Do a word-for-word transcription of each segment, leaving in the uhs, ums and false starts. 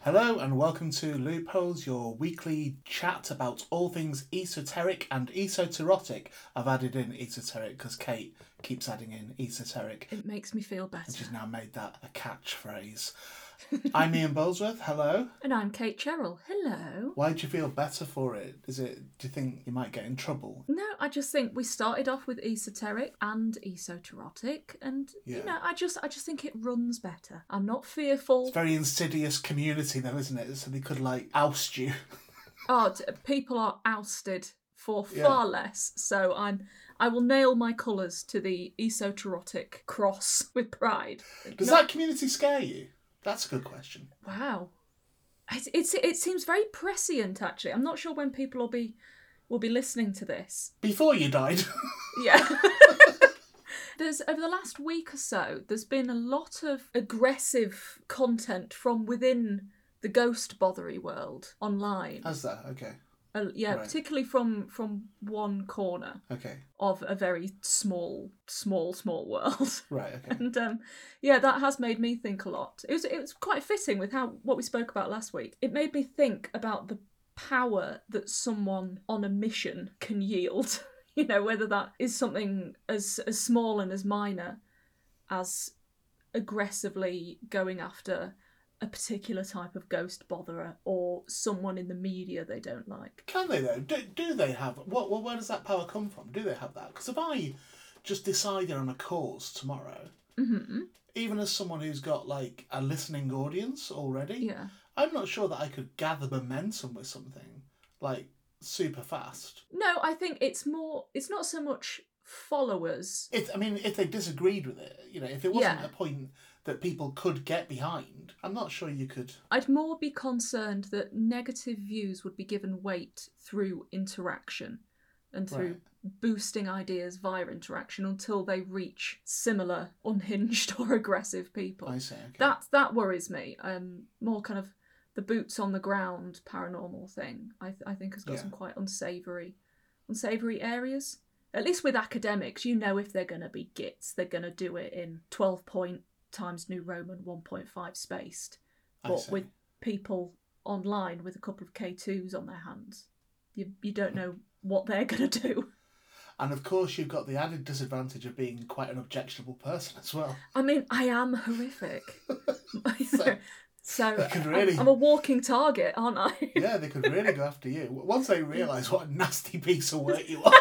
Hello and welcome to Loopholes, your weekly chat about all things esoteric and esoterotic. I've added in esoteric because Kate keeps adding in esoteric. It makes me feel better. And she's now made that a catchphrase. I'm Ian Bolesworth, hello. And I'm Kate Cherrill, hello. Why do you feel better for it? Is it, do you think you might get in trouble? No, I just think we started off with esoteric and esoterotic, and Yeah. you know, I just I just think it runs better. I'm not fearful. It's a very insidious community though, isn't it? So they could like oust you. Oh, t- people are ousted for Yeah. far less, so I'm I will nail my colours to the esoterotic cross with pride. Does Not- that community scare you? That's a good question. Wow. It's, it's it seems very prescient, actually. I'm not sure when people will be will be listening to this. Before you died. Yeah. There's over the last week or so, there's been a lot of aggressive content from within the ghost bothery world online. How's that? Okay. Uh, yeah, Right. particularly from from one corner Okay. of a very small, small, small world. Right, okay. And um, yeah, that has made me think a lot. It was it was quite fitting with how what we spoke about last week. It made me think about the power that someone on a mission can yield. You know, whether that is something as as small and as minor as aggressively going after a particular type of ghost botherer or someone in the media they don't like. Can they though? Do, do they have what? Well, where does that power come from? Do they have that? Because if I just decided on a cause tomorrow, Mm-hmm. even as someone who's got like a listening audience already, Yeah. I'm not sure that I could gather momentum with something like super fast. No, I think it's more. It's not so much followers. If I mean, if they disagreed with it, you know, if it wasn't Yeah. a point that people could get behind, I'm not sure you could. I'd more be concerned that negative views would be given weight through interaction and through Right. boosting ideas via interaction until they reach similar unhinged or aggressive people. I say okay. That that worries me. Um, more kind of the boots on the ground paranormal thing. I th- I think has got Yeah. some quite unsavoury, unsavoury areas. At least with academics, you know if they're going to be gits, they're going to do it in twelve point times New Roman one point five spaced. I But see. with people online with a couple of K twos on their hands, you you don't know what they're going to do. And of course, you've got the added disadvantage of being quite an objectionable person as well. I mean, I am horrific. so so They could I'm- really- I'm a walking target, aren't I? Yeah, they could really go after you once they realise what a nasty piece of work you are.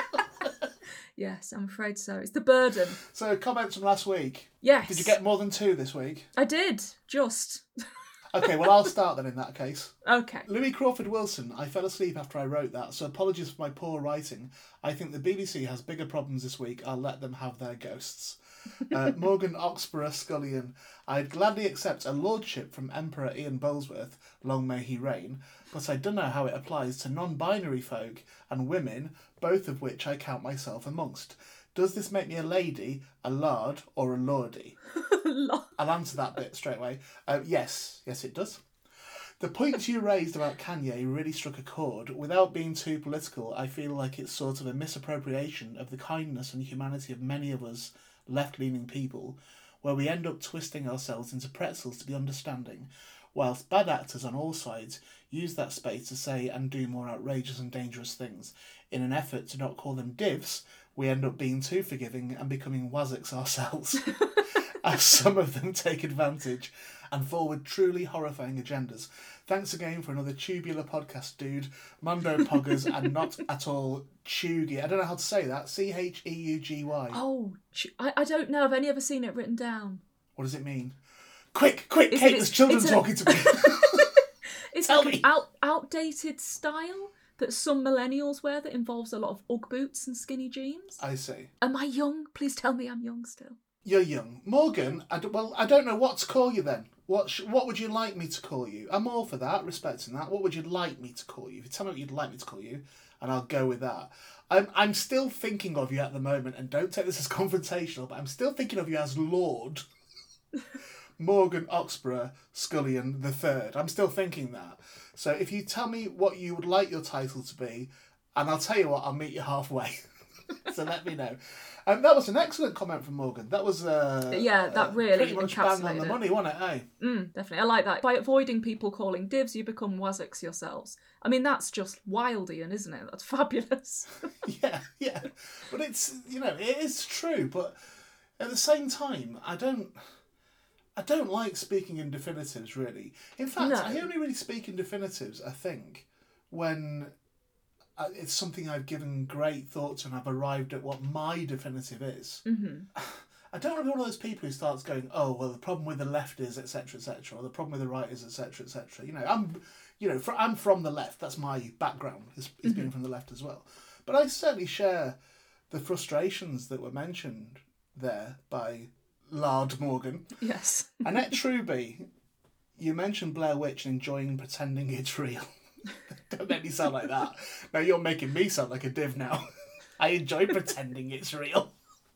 Yes, I'm afraid so. It's the burden. So, comments from last week. Yes. Did you get more than two this week? I did. Just. Okay, well, I'll start then in that case. Okay. Louis Crawford Wilson, I fell asleep after I wrote that, so apologies for my poor writing. I think the B B C has bigger problems this week. I'll let them have their ghosts. Uh, Morgan Oxborough Scullion, I'd gladly accept a lordship from Emperor Ian Bolesworth, long may he reign, but I don't know how it applies to non-binary folk and women, both of which I count myself amongst. Does this make me a lady, a lard, or a lordy? I'll answer that bit straight away. Uh, yes, yes it does. The points you raised about Kanye really struck a chord. Without being too political, I feel like it's sort of a misappropriation of the kindness and humanity of many of us left-leaning people, where we end up twisting ourselves into pretzels to be understanding, whilst bad actors on all sides use that space to say and do more outrageous and dangerous things. In an effort to not call them divs, we end up being too forgiving and becoming wazzicks ourselves, as some of them take advantage and forward truly horrifying agendas. Thanks again for another tubular podcast, dude. Mondo Poggers and not at all chuggy. I don't know how to say that. C H E U G Y. Oh, sh- I, I don't know. Have any ever seen it written down? What does it mean? Quick, quick, Is Kate, it- there's children it's a- talking to me. It's Tell like me. an out, outdated style that some millennials wear that involves a lot of Ugg boots and skinny jeans. I see. Am I young? Please tell me I'm young still. You're young. Morgan, I d- well, I don't know what to call you then. What sh- what would you like me to call you? I'm all for that, respecting that. What would you like me to call you? If you tell me what you'd like me to call you, and I'll go with that. I'm I'm still thinking of you at the moment, and don't take this as confrontational, but I'm still thinking of you as Lord Morgan Oxborough Scullion the Third. I'm still thinking that. So if you tell me what you would like your title to be, and I'll tell you what, I'll meet you halfway. So let me know. And that was an excellent comment from Morgan. That was uh, yeah, that uh, really pretty much bang on the encapsulated money, wasn't it? Eh? Mm, definitely. I like that. By avoiding people calling divs, you become Wazzix yourselves. I mean, that's just Wildian, isn't it? That's fabulous. yeah, yeah. But it's, you know, it is true. But at the same time, I don't... I don't like speaking in definitives, really. In fact, No. I only really speak in definitives, I think, when it's something I've given great thought to and I've arrived at what my definitive is. Mm-hmm. I don't want to be one of those people who starts going, oh, well, the problem with the left is, et cetera, et cetera, or the problem with the right is, et cetera, et cetera. You know, I'm, you know, fr- I'm from the left. That's my background, is, is Mm-hmm. being from the left as well. But I certainly share the frustrations that were mentioned there by Lard Morgan. Yes. Annette Truby, you mentioned Blair Witch and enjoying pretending it's real. Don't make me sound like that. Now you're making me sound like a div now. I enjoy pretending it's real.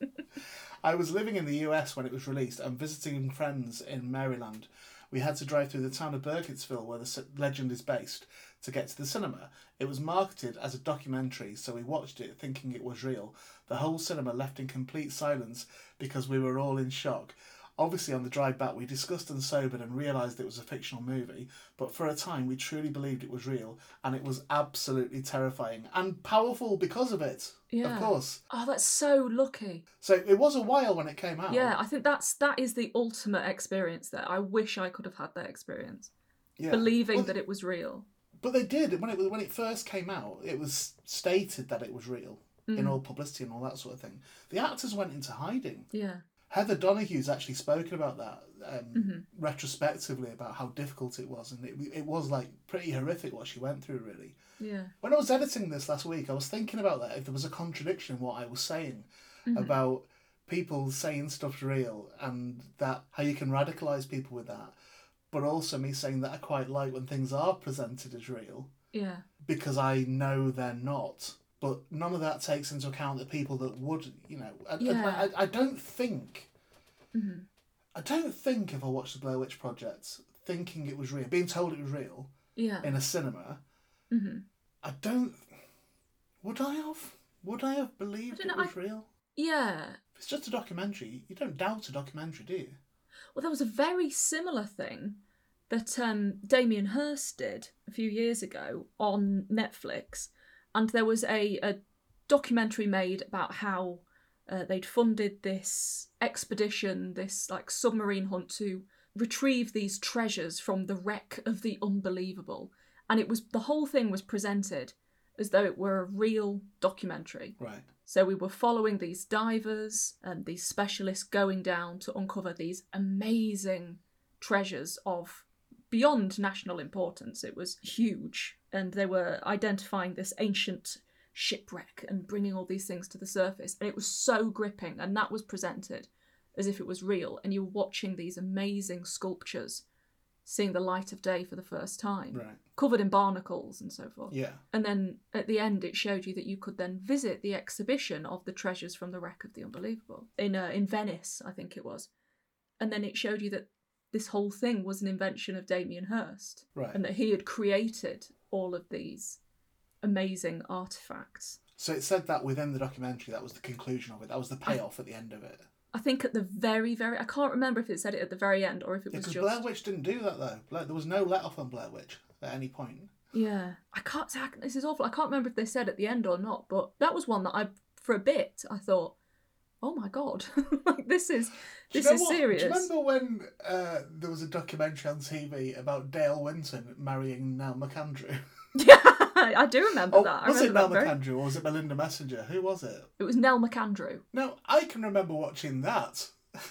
I was living in the U S when it was released and visiting friends in Maryland. We had to drive through the town of Burkittsville, where the legend is based, to get to the cinema. It was marketed as a documentary, so we watched it thinking it was real. The whole cinema left in complete silence because we were all in shock. Obviously, on the drive back, we discussed and sobered and realised it was a fictional movie, but for a time we truly believed it was real, and it was absolutely terrifying and powerful because of it. Yeah. Of course. Oh, that's so lucky. So it was a while when it came out. Yeah, I think that's that is the ultimate experience there. I wish I could have had that experience. Yeah. Believing Well, that it was real. But they did. When it when it first came out, it was stated that it was real Mm. in all publicity and all that sort of thing. The actors went into hiding. Yeah. Heather Donohue's actually spoken about that um, Mm-hmm. retrospectively, about how difficult it was, and it it was like pretty horrific what she went through, really. Yeah. When I was editing this last week, I was thinking about that, if there was a contradiction in what I was saying Mm-hmm. about people saying stuff's real and that how you can radicalise people with that, but also me saying that I quite like when things are presented as real Yeah. because I know they're not. But none of that takes into account the people that would, you know. I, Yeah. I, I don't think, Mm-hmm. I don't think if I watched the Blair Witch Project thinking it was real, being told it was real Yeah. in a cinema, Mm-hmm. I don't. Would I have? Would I have believed I don't it know, was real? Yeah. If it's just a documentary, you don't doubt a documentary, do you? Well, there was a very similar thing that um, Damien Hirst did a few years ago on Netflix, and there was a, a documentary made about how uh, they'd funded this expedition, this like submarine hunt to retrieve these treasures from the wreck of the Unbelievable, and it was the whole thing was presented as though it were a real documentary. Right. So we were following these divers and these specialists going down to uncover these amazing treasures of beyond national importance. It was huge. And they were identifying this ancient shipwreck and bringing all these things to the surface. And it was so gripping. And that was presented as if it was real. And you were watching these amazing sculptures seeing the light of day for the first time, Right. covered in barnacles and so forth. Yeah. And then at the end, it showed you that you could then visit the exhibition of the treasures from the wreck of the Unbelievable in uh, in Venice, I think it was. And then it showed you that this whole thing was an invention of Damien Hirst, Right. and that he had created all of these amazing artifacts. So it said that within the documentary, that was the conclusion of it. That was the payoff at the end of it. I think at the very, very... I can't remember if it said it at the very end or if it was Because just... Blair Witch didn't do that, though. Blair, there was no let-off on Blair Witch at any point. Yeah. I can't... This is awful. I can't remember if they said at the end or not, but that was one that I, for a bit, I thought, oh my God, like this is this you know is what? serious. Do you remember when uh, there was a documentary on T V about Dale Winton marrying Nell McAndrew? Yeah, I do remember Oh, that. I was it remember Nell that very... McAndrew or was it Melinda Messenger? Who was it? It was Nell McAndrew. No, I can remember watching that.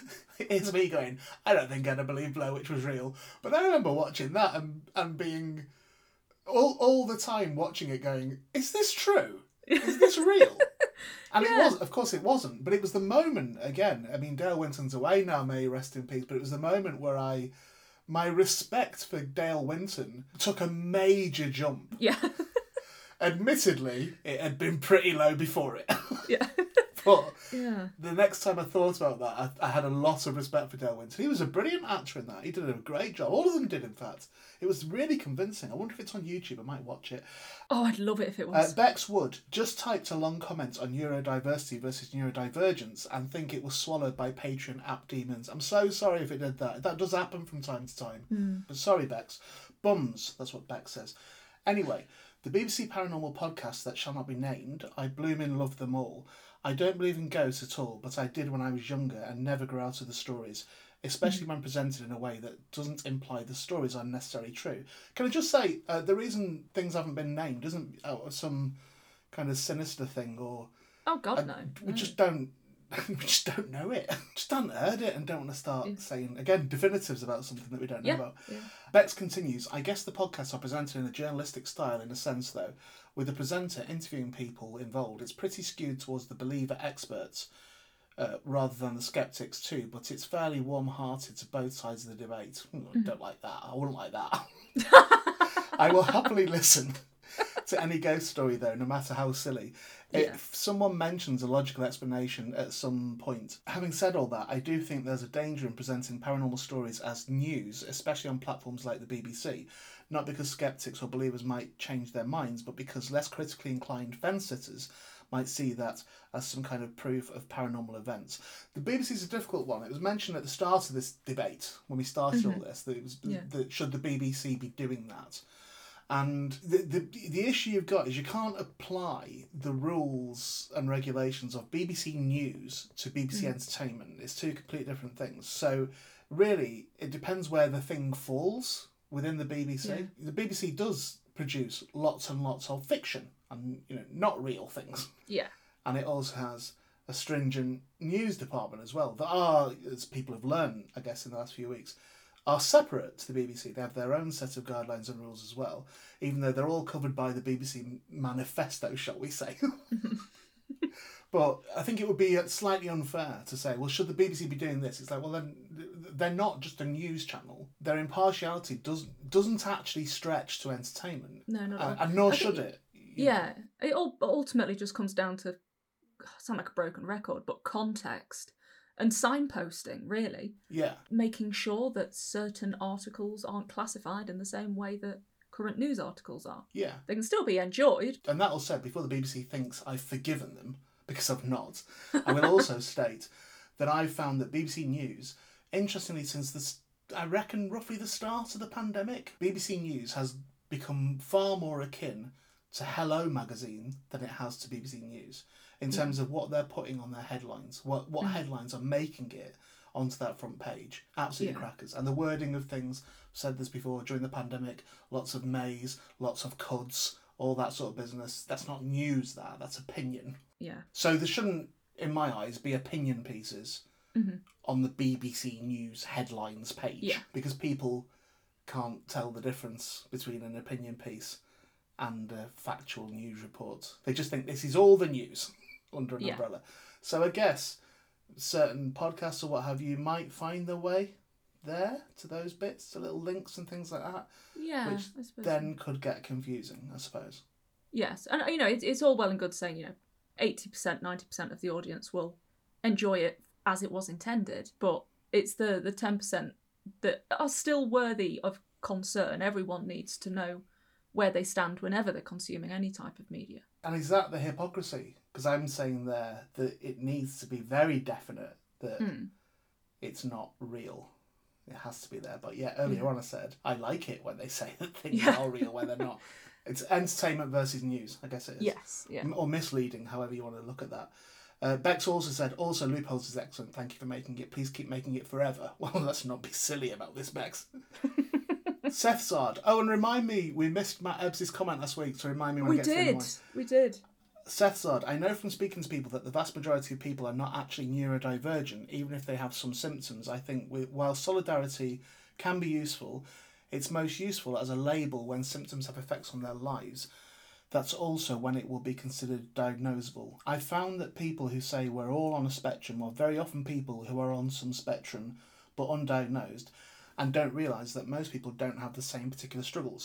It's me going, I don't think I'd have believed Blair Witch was real. But I remember watching that and, and being all, all the time watching it going, is this true? Is this real? And Yeah. it was, of course it wasn't, but it was the moment, again, I mean, Dale Winton's away now, may he rest in peace, but it was the moment where I, my respect for Dale Winton took a major jump. Yeah. Admittedly, it had been pretty low before it. Yeah. But Yeah. the next time I thought about that, I, I had a lot of respect for Dale Winton. He was a brilliant actor in that. He did a great job. All of them did, in fact. It was really convincing. I wonder if it's on YouTube. I might watch it. Oh, I'd love it if it Uh, was. Bex Wood just typed a long comment on neurodiversity versus neurodivergence and think it was swallowed by Patreon app demons. I'm so sorry if it did that. That does happen from time to time. Mm. But sorry, Bex. Bums, that's what Bex says. Anyway, the B B C Paranormal podcast that shall not be named, I bloomin' love them all. I don't believe in ghosts at all, but I did when I was younger and never grew out of the stories, especially when presented in a way that doesn't imply the stories are necessarily true. Can I just say, uh, the reason things haven't been named isn't out of some kind of sinister thing or... Oh, God, I- no. We no. just don't... we just don't know it. Just haven't heard it and don't want to start Yeah. saying, again, definitives about something that we don't know Yeah. about. yeah. Bex continues, I guess the podcasts are presented in a journalistic style in a sense, though. With the presenter interviewing people involved, it's pretty skewed towards the believer experts uh, rather than the skeptics too, but it's fairly warm-hearted to both sides of the debate. Hmm, I don't like that. I wouldn't like that. I will happily listen to any ghost story, though, no matter how silly. Yeah. If someone mentions a logical explanation at some point. Having said all that, I do think there's a danger in presenting paranormal stories as news, especially on platforms like the B B C. Not because skeptics or believers might change their minds, but because less critically inclined fence-sitters might see that as some kind of proof of paranormal events. The B B C is a difficult one. It was mentioned at the start of this debate, when we started all this, that it was Yeah. that should the B B C be doing that? And the, the the issue you've got is you can't apply the rules and regulations of B B C News to B B C Entertainment. It's two completely different things. So really, it depends where the thing falls within the B B C. Yeah. The B B C does produce lots and lots of fiction and, you know, not real things. Yeah. And it also has a stringent news department as well that are, as people have learned, I guess, in the last few weeks, are separate to the B B C. They have their own set of guidelines and rules as well, even though they're all covered by the B B C manifesto, shall we say. But I think it would be slightly unfair to say, well, should the B B C be doing this? It's like, well, then they're not just a news channel. Their impartiality does, doesn't actually stretch to entertainment. No, not at all. And, and nor I should think- it. Yeah. It all ultimately just comes down to, I sound like a broken record, but context and signposting, really. Yeah. Making sure that certain articles aren't classified in the same way that current news articles are. Yeah. They can still be enjoyed. And that all said, before the B B C thinks I've forgiven them, because I've not, I will also state that I've found that B B C News, interestingly, since the, s- I reckon roughly the start of the pandemic, B B C News has become far more akin to Hello magazine than it has to B B C News in terms of what they're putting on their headlines, what what Mm. headlines are making it onto that front page. Absolutely Yeah. crackers. And the wording of things, I've said this before, during the pandemic, lots of mays, lots of cuds, all that sort of business. That's not news, that. That's opinion. Yeah. So there shouldn't, in my eyes, be opinion pieces Mhm. on the B B C News headlines page. Yeah. Because people can't tell the difference between an opinion piece and a factual news report. They just think this is all the news under an Yeah. umbrella. So I guess certain podcasts or what have you might find their way there to those bits, to little links and things like that, Yeah. which I suppose then so. could get confusing, I suppose. Yes. And, you know, it's, it's all well and good saying, you know, eighty percent, ninety percent of the audience will enjoy it as it was intended, but it's the, the ten percent that are still worthy of concern. Everyone needs to know where they stand whenever they're consuming any type of media. And is that the hypocrisy? Because I'm saying there that it needs to be very definite that Mm. it's not real. It has to be there. But yeah, earlier Yeah. on I said, I like it when they say that things Yeah. are real when they're not. It's entertainment versus news, I guess it is. Yes. Yeah. M- Or misleading, however you want to look at that. Uh, Bex also said, also Loopholes is excellent. Thank you for making it. Please keep making it forever. Well, let's not be silly about this, Bex. Seth Zard. Oh, and remind me, we missed Matt Ebbs' comment last week, so remind me when We I get to the end did. one. We did. Seth Zard, I know from speaking to people that the vast majority of people are not actually neurodivergent, even if they have some symptoms. I think we, while solidarity can be useful, it's most useful as a label when symptoms have effects on their lives. That's also when it will be considered diagnosable. I found that people who say we're all on a spectrum are very often people who are on some spectrum but undiagnosed and don't realise that most people don't have the same particular struggles.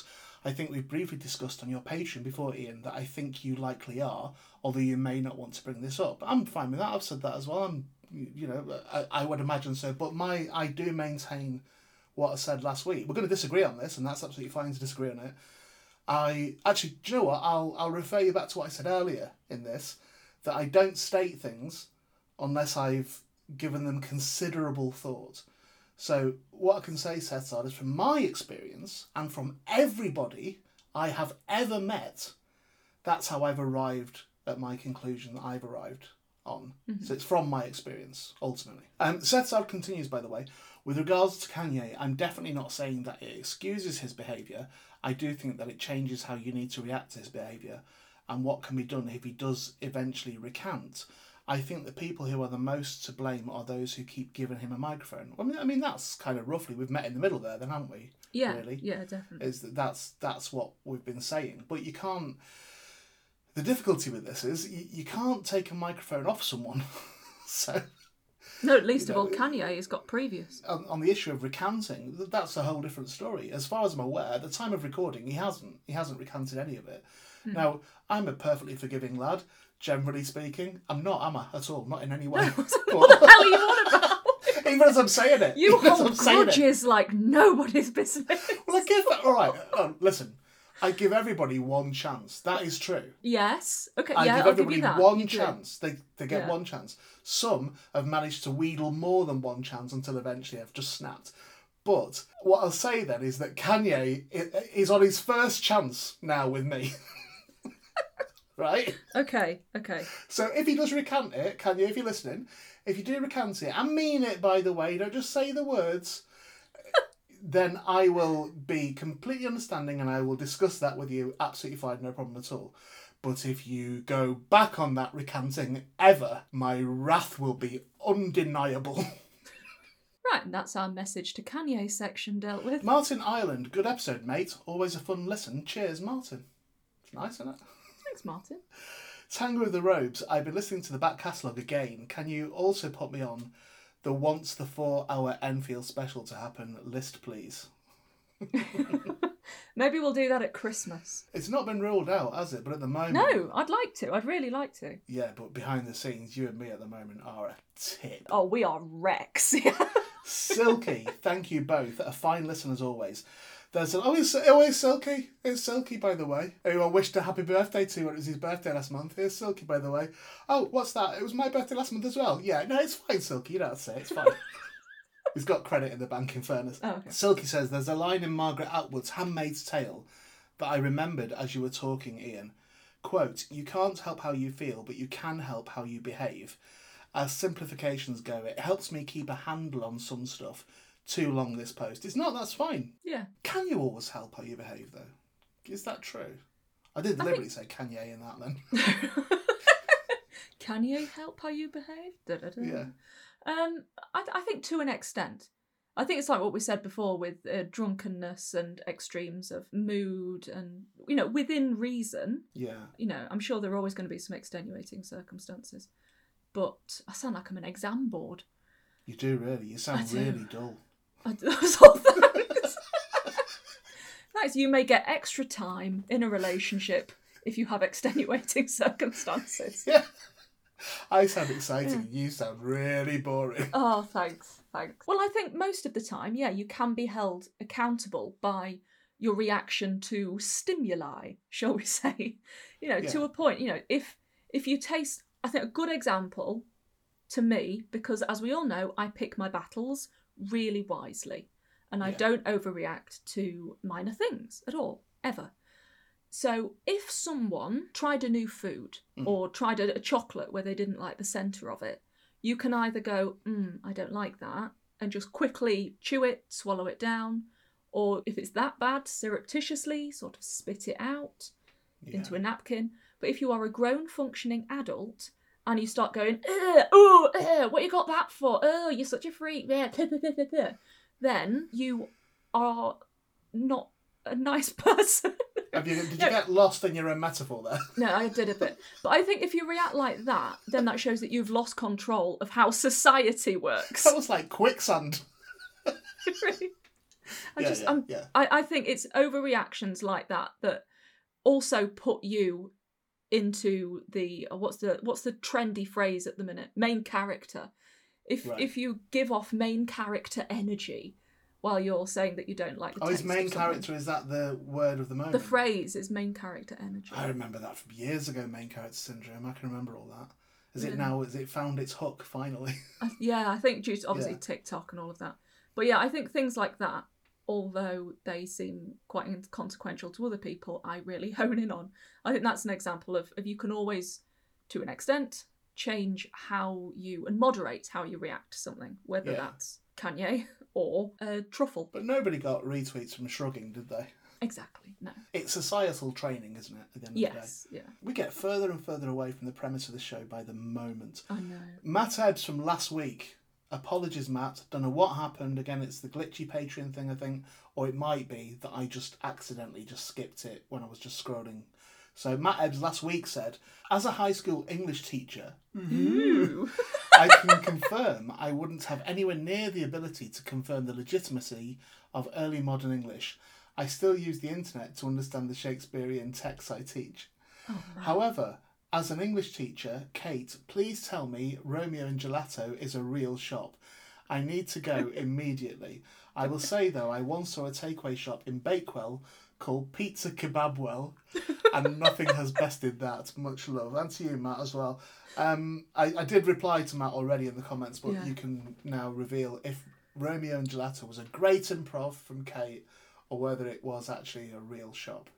I think we've briefly discussed on your Patreon before, Ian, that I think you likely are, although you may not want to bring this up. I'm fine with that. I've said that as well. I'm, you know, I, I would imagine so. But my, I do maintain what I said last week. We're going to disagree on this, and that's absolutely fine to disagree on it. I actually, do you know what? I'll I'll refer you back to what I said earlier in this, that I don't state things unless I've given them considerable thought. So what I can say, Sethsard, is from my experience and from everybody I have ever met, that's how I've arrived at my conclusion that I've arrived on. Mm-hmm. So it's from my experience, ultimately. Um, Sethsard continues, by the way, with regards to Kanye, I'm definitely not saying that it excuses his behaviour. I do think that it changes how you need to react to his behaviour and what can be done if he does eventually recant. I think the people who are the most to blame are those who keep giving him a microphone. I mean, I mean that's kind of roughly, we've met in the middle there then, haven't we? Yeah, really? yeah, definitely. Is that that's, that's what we've been saying. But you can't... The difficulty with this is you, you can't take a microphone off someone. So... No, least you of know, all, Kanye has got previous. On, on the issue of recanting, that's a whole different story. As far as I'm aware, at the time of recording, he hasn't. He hasn't recanted any of it. Hmm. Now, I'm a perfectly forgiving lad, generally speaking. I'm not, am I, at all? Not in any way. No, what the hell are you on about? Even as I'm saying it. You even as hold I'm saying grudges it. like nobody's business. Well, I give that... All right, uh, listen. I give everybody one chance. That is true. Yes. Okay, I yeah, give I'll everybody give you that. one You do. chance. They they get Yeah. one chance. Some have managed to wheedle more than one chance until eventually have just snapped. But what I'll say then is that Kanye i- is on his first chance now with me. Right? Okay, okay. So if he does recant it, Kanye, if you're listening, if you do recant it, and mean it, by the way, don't just say the words, then I will be completely understanding and I will discuss that with you absolutely fine, no problem at all. But if you go back on that recanting ever, my wrath will be undeniable. Right, and that's our message to Kanye section dealt with. Martin Ireland, good episode, mate. Always a fun listen. Cheers, Martin. It's nice, isn't it? Thanks, Martin. Tango of the Robes, I've been listening to the back catalogue again. Can you also put me on the once the four-hour Enfield special to happen list, please? Maybe we'll do that at Christmas. It's not been ruled out, has it? But at the moment... No, I'd like to. I'd really like to. Yeah, but behind the scenes, you and me at the moment are a tip. Oh, we are wrecks. Silky, thank you both. A fine listen as always. There's an... Oh, it's, oh, it's Silky. It's Silky, by the way. Who I wished a happy birthday to when it was his birthday last month. Here's Silky, by the way. Oh, what's that? It was my birthday last month as well. Yeah, no, it's fine, Silky. You don't have to say it. It's fine. He's got credit in the bank, in fairness. Oh, okay. Silky says, there's a line in Margaret Atwood's Handmaid's Tale that I remembered as you were talking, Ian. Quote, you can't help how you feel, but you can help how you behave. As simplifications go, it helps me keep a handle on some stuff. Too long, this post. It's not, that's fine. Yeah. Can you always help how you behave, though? Is that true? I did I deliberately think... say Kanye in that, then. Can you help how you behave? Da-da-da. Yeah. Um, I, I think to an extent. I think it's like what we said before with uh, drunkenness and extremes of mood and, you know, within reason. Yeah. You know, I'm sure there are always going to be some extenuating circumstances. But I sound like I'm an exam board. You do, really. You sound really dull. I do. So thanks. Thanks. You may get extra time in a relationship if you have extenuating circumstances. Yeah. I sound exciting. Yeah. You sound really boring. Oh, thanks. Thanks. Well, I think most of the time, yeah, you can be held accountable by your reaction to stimuli, shall we say. You know, yeah. to a point, you know, if if you taste, I think a good example to me, because as we all know, I pick my battles really wisely and I yeah. don't overreact to minor things at all, ever. So if someone tried a new food mm. or tried a, a chocolate where they didn't like the centre of it, you can either go, mm, I don't like that, and just quickly chew it, swallow it down, or if it's that bad, surreptitiously sort of spit it out yeah. into a napkin. But if you are a grown functioning adult and you start going, oh, uh, what you got that for? Oh, you're such a freak. Then you are not a nice person. Have you, did you no. get lost in your own metaphor there? No, I did a bit. But I think if you react like that, then that shows that you've lost control of how society works. That was like quicksand. Really? I yeah, just, yeah, I'm, yeah. I, I think it's overreactions like that that also put you into the uh, what's the what's the trendy phrase at the minute? Main character. If Right. if you give off main character energy while you're saying that you don't like the Oh, taste his main of something, character, is that the word of the moment? the phrase is main character energy. I remember that from years ago, main character syndrome. I can remember all that. Is it Really? now, has it found its hook finally? I, yeah, I think due to obviously Yeah. TikTok and all of that. But yeah, I think things like that, although they seem quite inconsequential to other people, I really hone in on. I think that's an example of, of you can always, to an extent, change how you and moderate how you react to something, whether Yeah. that's Kanye or uh, Truffle. But nobody got retweets from shrugging, did they? Exactly, no. It's societal training, isn't it, at the end of the day? Yes, yeah. We get further and further away from the premise of the show by the moment. I know. Matt Ebbs from last week. Apologies, Matt. Don't know what happened. Again, it's the glitchy Patreon thing, I think. Or it might be that I just accidentally just skipped it when I was just scrolling. So Matt Ebbs last week said, as a high school English teacher, Ooh. I can confirm I wouldn't have anywhere near the ability to confirm the legitimacy of early modern English. I still use the internet to understand the Shakespearean texts I teach. Oh, no. However, as an English teacher, Kate, please tell me Romeo and Gelato is a real shop. I need to go immediately. I will say, though, I once saw a takeaway shop in Bakewell called Pizza Kebabwell, and nothing has bested that. Much love. And to you, Matt, as well. Um, I, I did reply to Matt already in the comments, but Yeah. you can now reveal if Romeo and Gelato was a great improv from Kate or whether it was actually a real shop.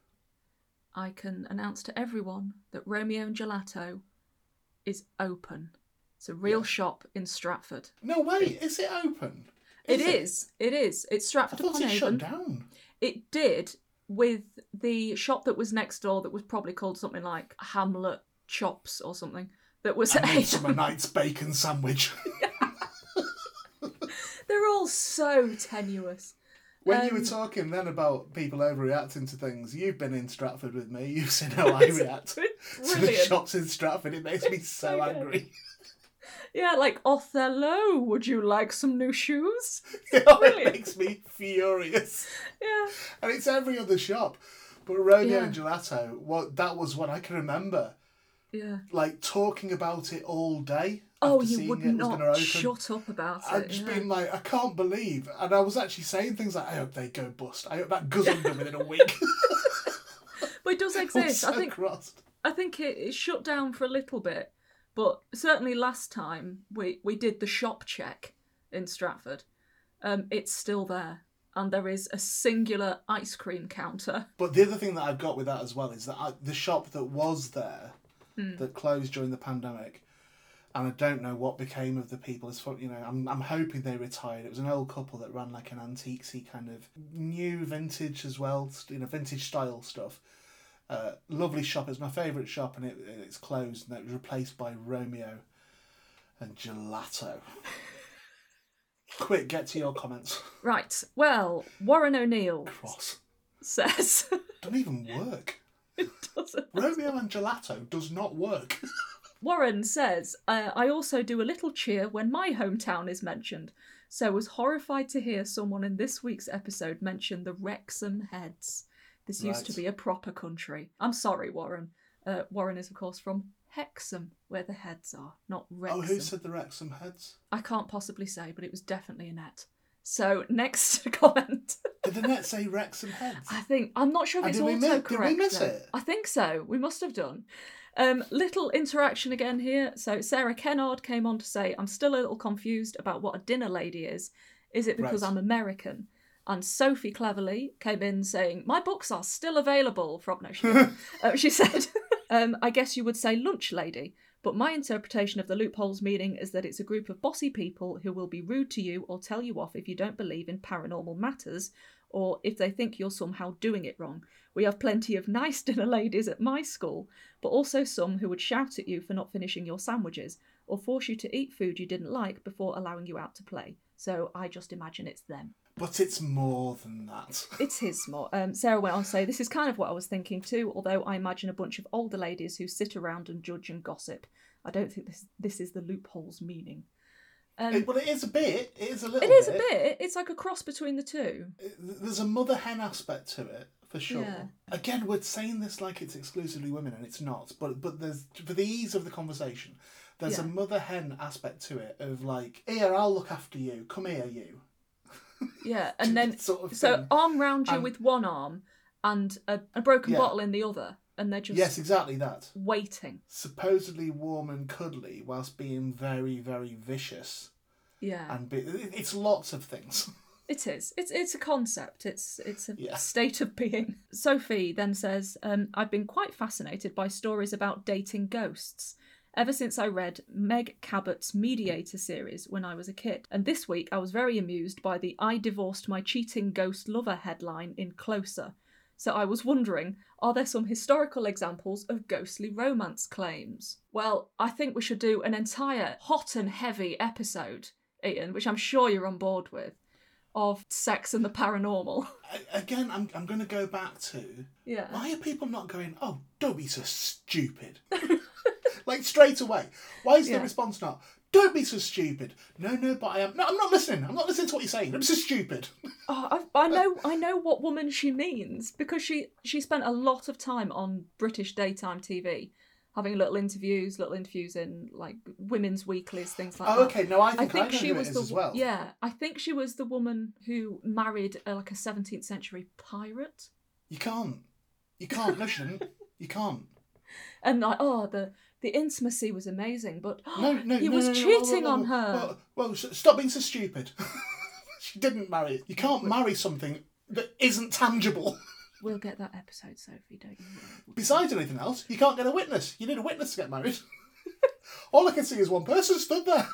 I can announce to everyone that Romeo and Gelato is open. It's a real Yeah. shop in Stratford. No, wait, is it open? It is. It is. It's I Stratford thought upon it shut Avon. down. It did with the shop that was next door that was probably called something like Hamlet Chops or something. That was A Midsummer Night's Bacon Sandwich. They're all so tenuous. When Um, you were talking then about people overreacting to things, you've been in Stratford with me. You've seen how I react to the Brilliant. shops in Stratford. It makes me It's so, so good. angry. Yeah, like Othello. Would you like some new shoes? it Brilliant. makes me furious. Yeah. And it's every other shop. But Romeo Yeah. and Gelato, what that was what I can remember. Yeah. Like talking about it all day. Oh, after you seeing would it was not gonna open. shut up about I'd it. just yeah. been like, I can't believe. And I was actually saying things like, I hope they go bust. I hope that goes under within a week. But it does I was exist. so I think crossed. I think it, it shut down for a little bit, but certainly last time we, we did the shop check in Stratford, um, it's still there. And there is a singular ice cream counter. But the other thing that I've got with that as well is that I, the shop that was there, Mm. that closed during the pandemic, and I don't know what became of the people. It's fun, you know, I'm I'm hoping they retired. It was an old couple that ran like an antiquesy kind of new vintage as well, you know, vintage style stuff. Uh, lovely shop. It's my favourite shop, and it it's closed, and it was replaced by Romeo and Gelato. Quick, get to your comments. Right, well, Warren O'Neill Cross. says... Don't even work. It doesn't. Romeo and Gelato does not work. Warren says, uh, I also do a little cheer when my hometown is mentioned, so was horrified to hear someone in this week's episode mention the Wrexham Heads. This used to Right. be a proper country. I'm sorry, Warren. Uh, Warren is, of course, from Hexham, where the heads are, not Wrexham. Oh, who said the Wrexham Heads? I can't possibly say, but it was definitely Annette. So, next comment. Did Annette say Wrexham Heads? I think, I'm not sure if And it's did we autocorrect. miss- did we miss though. it? I think so. We must have done. Um, little interaction again here. So Sarah Kennard came on to say, I'm still a little confused about what a dinner lady is. Is it because Right. I'm American? And Sophie cleverly came in saying, my books are still available from... No, she didn't. uh, she said, um, I guess you would say lunch lady. But my interpretation of the loopholes meaning is that it's a group of bossy people who will be rude to you or tell you off if you don't believe in paranormal matters, or if they think you're somehow doing it wrong. We have plenty of nice dinner ladies at my school, but also some who would shout at you for not finishing your sandwiches, or force you to eat food you didn't like before allowing you out to play. So I just imagine it's them. But it's more than that. It's his more. Um, Sarah went on to say, this is kind of what I was thinking too, although I imagine a bunch of older ladies who sit around and judge and gossip. I don't think this this is the loophole's meaning. Um, it, well, it is a bit. It is a little it is bit. a bit. It's like a cross between the two. There's a mother hen aspect to it, for sure. Yeah. Again, we're saying this like it's exclusively women, and it's not. But but there's, for the ease of the conversation, there's Yeah. a mother hen aspect to it of like, here, I'll look after you. Come here, you. Yeah, and then sort of so thing. arm round you And- with one arm and a, a broken Yeah. bottle in the other, and they're just Yes, exactly that. waiting. Supposedly warm and cuddly, whilst being very, very vicious. Yeah, And be, it- it's lots of things. it is. It's it's a concept. It's it's a Yeah. state of being. Sophie then says, um, "I've been quite fascinated by stories about dating ghosts." Ever since I read Meg Cabot's Mediator series when I was a kid. And this week I was very amused by the I divorced my cheating ghost lover headline in Closer. So I was wondering, are there some historical examples of ghostly romance claims? Well, I think we should do an entire hot and heavy episode, Ian, which I'm sure you're on board with, of sex and the paranormal. I- Again, I'm, I'm going to go back to, Yeah. why are people not going, oh, don't be so stupid? Like, straight away. Why is Yeah. the response not, don't be so stupid? No, no, but I am. No, I'm not listening. I'm not listening to what you're saying. I'm so stupid. Oh, I, I know, I know what woman she means because she she spent a lot of time on British daytime T V, having little interviews, little interviews in like women's weeklies, things like Oh, that. okay. No, I think I, I think know she who was it is the as well. yeah. I think she was the woman who married uh, like a seventeenth century pirate, You can't. You can't. No, she didn't. You can't. and like oh the the intimacy was amazing, but No, no, he no, was no, no, cheating whoa, whoa, on whoa. her. Well, well, s- stop being so stupid. She didn't marry it. You can't marry something that isn't tangible. We'll get that episode, Sophie. Don't you worry. Besides anything else, you can't get a witness. You need a witness to get married. All I can see is one person stood there.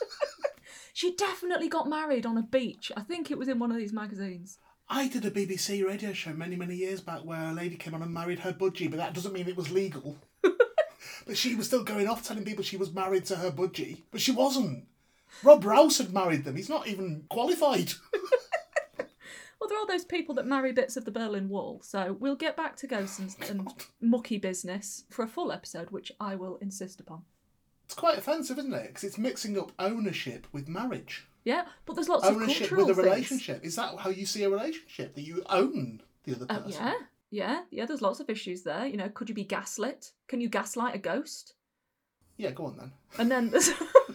She definitely got married on a beach. I think it was in one of these magazines. I did a B B C radio show many, many years back where a lady came on and married her budgie, but that doesn't mean it was legal. But she was still going off telling people she was married to her budgie, but she wasn't. Rob Rouse had married them. He's not even qualified. Well, there are those people that marry bits of the Berlin Wall, so we'll get back to ghosts and, and mucky business for a full episode, which I will insist upon. It's quite offensive, isn't it? Because it's mixing up ownership with marriage. Yeah, but there's lots Ownership of cultural with a things. relationship. Is that how you see a relationship? That you own the other Uh, person? yeah, yeah, yeah. There's lots of issues there. You know, could you be gaslit? Can you gaslight a ghost? Yeah, go on then. And then there's,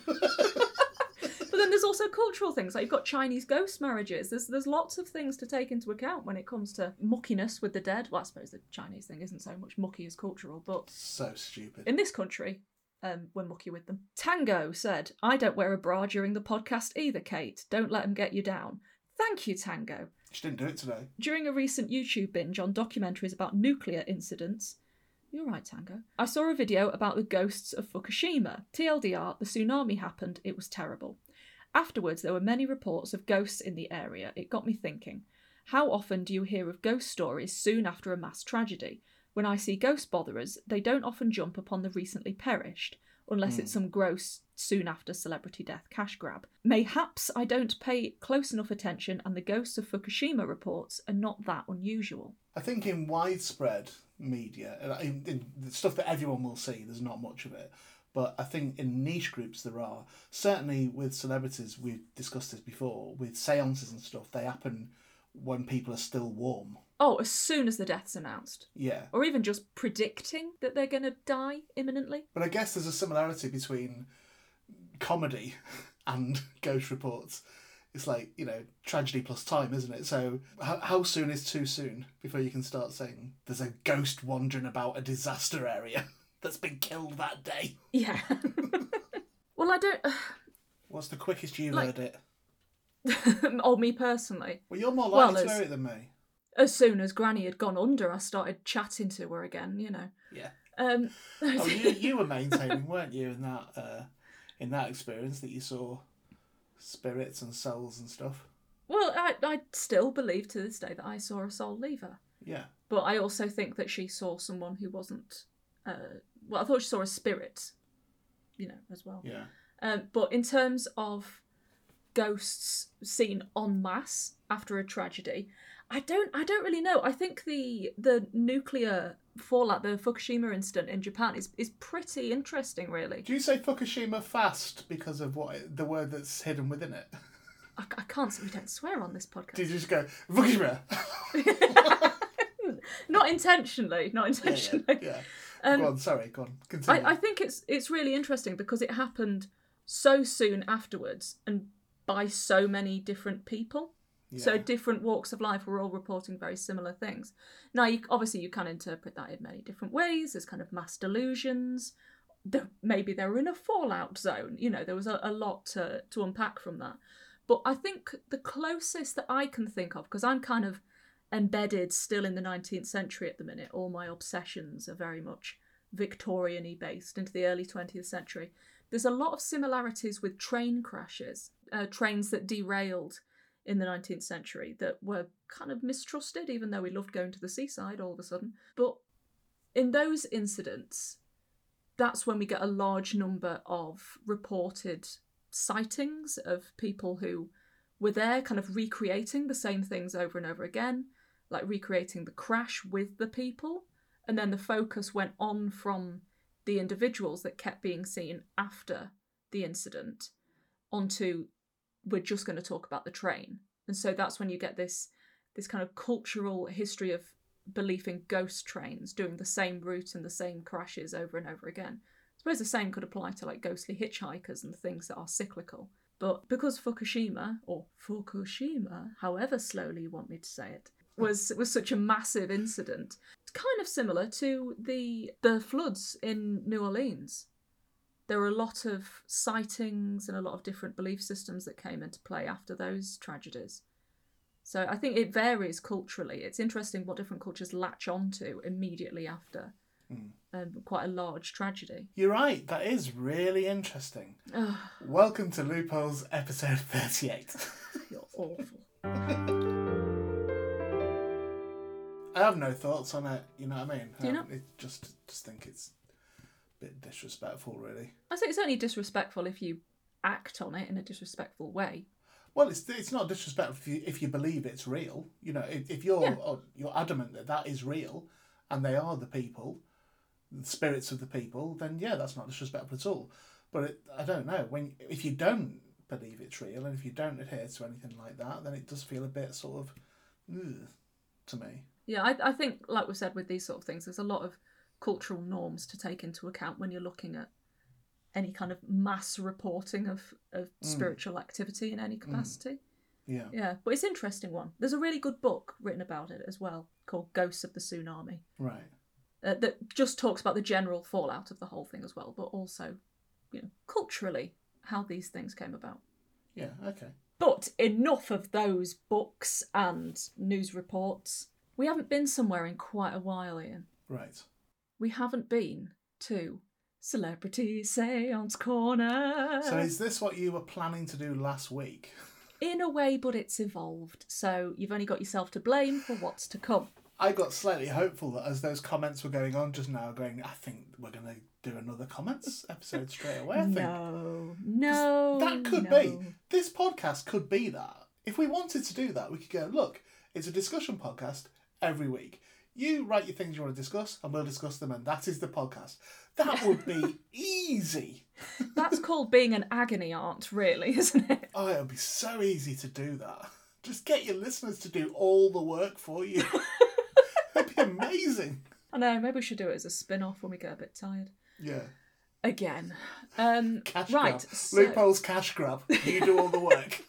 but then there's also cultural things like you've got Chinese ghost marriages. There's there's lots of things to take into account when it comes to muckiness with the dead. Well, I suppose the Chinese thing isn't so much mucky as cultural, but So stupid. in this country, um, we're mucky with them. Tango said, "I don't wear a bra during the podcast either, Kate. Don't let them get you down." Thank you, Tango. She didn't do it today. During a recent YouTube binge on documentaries about nuclear incidents, you're right, Tango, I saw a video about the ghosts of Fukushima. T L D R, the tsunami happened, it was terrible. Afterwards, there were many reports of ghosts in the area. It got me thinking, how often do you hear of ghost stories soon after a mass tragedy? When I see ghost botherers, they don't often jump upon the recently perished, unless it's some gross soon after celebrity death cash grab. Mayhaps I don't pay close enough attention and the ghosts of Fukushima reports are not that unusual. I think in widespread media, in, in the stuff that everyone will see, there's not much of it. But I think in niche groups there are. Certainly with celebrities, we've discussed this before, with seances and stuff, they happen when people are still warm. Oh, as soon as the death's announced. Yeah. Or even just predicting that they're going to die imminently. But I guess there's a similarity between comedy and ghost reports. It's like, you know, tragedy plus time, isn't it? So how, how soon is too soon before you can start saying there's a ghost wandering about a disaster area that's been killed that day? Yeah. Well, I don't... What's the quickest you Like- heard it? oh, me personally. Well, you're more Well, likely to as- hear it than me. As soon as Granny had gone under, I started chatting to her again, you know. Yeah. Um, Oh, you you were maintaining, weren't you, in that uh, in that experience that you saw spirits and souls and stuff? well, I, I still believe to this day that I saw a soul leave her. Yeah. But I also think that she saw someone who wasn't... Uh, well, I thought she saw a spirit, you know, as well. Yeah. Um, but in terms of ghosts seen en masse after a tragedy, I don't I don't really know. I think the the nuclear fallout, the Fukushima incident in Japan, is is pretty interesting, really. Do you say Fukushima fast because of what the word that's hidden within it? I, I can't. We don't swear on this podcast. Did you just go Fukushima? Not intentionally. Not intentionally. Yeah. yeah, yeah. Um, go on. Sorry. Go on. Continue. I, I think it's it's really interesting because it happened so soon afterwards and by so many different people. Yeah. So different walks of life were all reporting very similar things. Now, you, obviously, you can interpret that in many different ways. There's kind of mass delusions. The, maybe they were in a fallout zone. You know, there was a, a lot to, to unpack from that. But I think the closest that I can think of, because I'm kind of embedded still in the nineteenth century at the minute, all my obsessions are very much Victorian-y based into the early twentieth century. There's a lot of similarities with train crashes, uh, trains that derailed in the nineteenth century that were kind of mistrusted, even though we loved going to the seaside all of a sudden. But in those incidents, that's when we get a large number of reported sightings of people who were there kind of recreating the same things over and over again, like recreating the crash with the people. And then the focus went on from the individuals that kept being seen after the incident onto, we're just going to talk about the train. And so that's when you get this this kind of cultural history of belief in ghost trains doing the same route and the same crashes over and over again. I suppose the same could apply to like ghostly hitchhikers and things that are cyclical. But because Fukushima, or Fukushima, however slowly you want me to say it, was was such a massive incident, it's kind of similar to the the floods in New Orleans. There were a lot of sightings and a lot of different belief systems that came into play after those tragedies. So I think it varies culturally. It's interesting what different cultures latch onto immediately after mm. um, quite a large tragedy. You're right. That is really interesting. Welcome to Loopholes episode thirty-eight. You're awful. I have no thoughts on it. You know what I mean? Do you um, know? It just, just think it's a bit disrespectful, really. I think it's only disrespectful if you act on it in a disrespectful way. Well, it's it's not disrespectful if you if you believe it's real. You know, if, if you're yeah. you're adamant that that is real, and they are the people, the spirits of the people, then yeah, that's not disrespectful at all. But it, I don't know, when if you don't believe it's real and if you don't adhere to anything like that, then it does feel a bit sort of ugh, to me. Yeah, I I think, like we said with these sort of things, there's a lot of cultural norms to take into account when you're looking at any kind of mass reporting of, of mm. spiritual activity in any capacity. Mm. Yeah. Yeah, but it's an interesting one. There's a really good book written about it as well, called Ghosts of the Tsunami. Right. Uh, that just talks about the general fallout of the whole thing as well, but also, you know, culturally, how these things came about. Yeah, okay. But enough of those books and news reports. We haven't been somewhere in quite a while, Ian. Right. We haven't been to Celebrity Seance Corner. So is this what you were planning to do last week? In a way, but it's evolved. So you've only got yourself to blame for what's to come. I got slightly hopeful that as those comments were going on just now, going, I think we're going to do another comments episode straight away, I think. No, no, that could no. be. This podcast could be that. If we wanted to do that, we could go, look, it's a discussion podcast every week. You write your things you want to discuss, and we'll discuss them, and that is the podcast. That would be easy. That's called being an agony aunt, really, isn't it? Oh, it would be so easy to do that. Just get your listeners to do all the work for you. It'd be amazing. I know, maybe we should do it as a spin-off when we get a bit tired. Yeah. Again. Um, cash right. grab. So... Loopholes cash grab. You do all the work.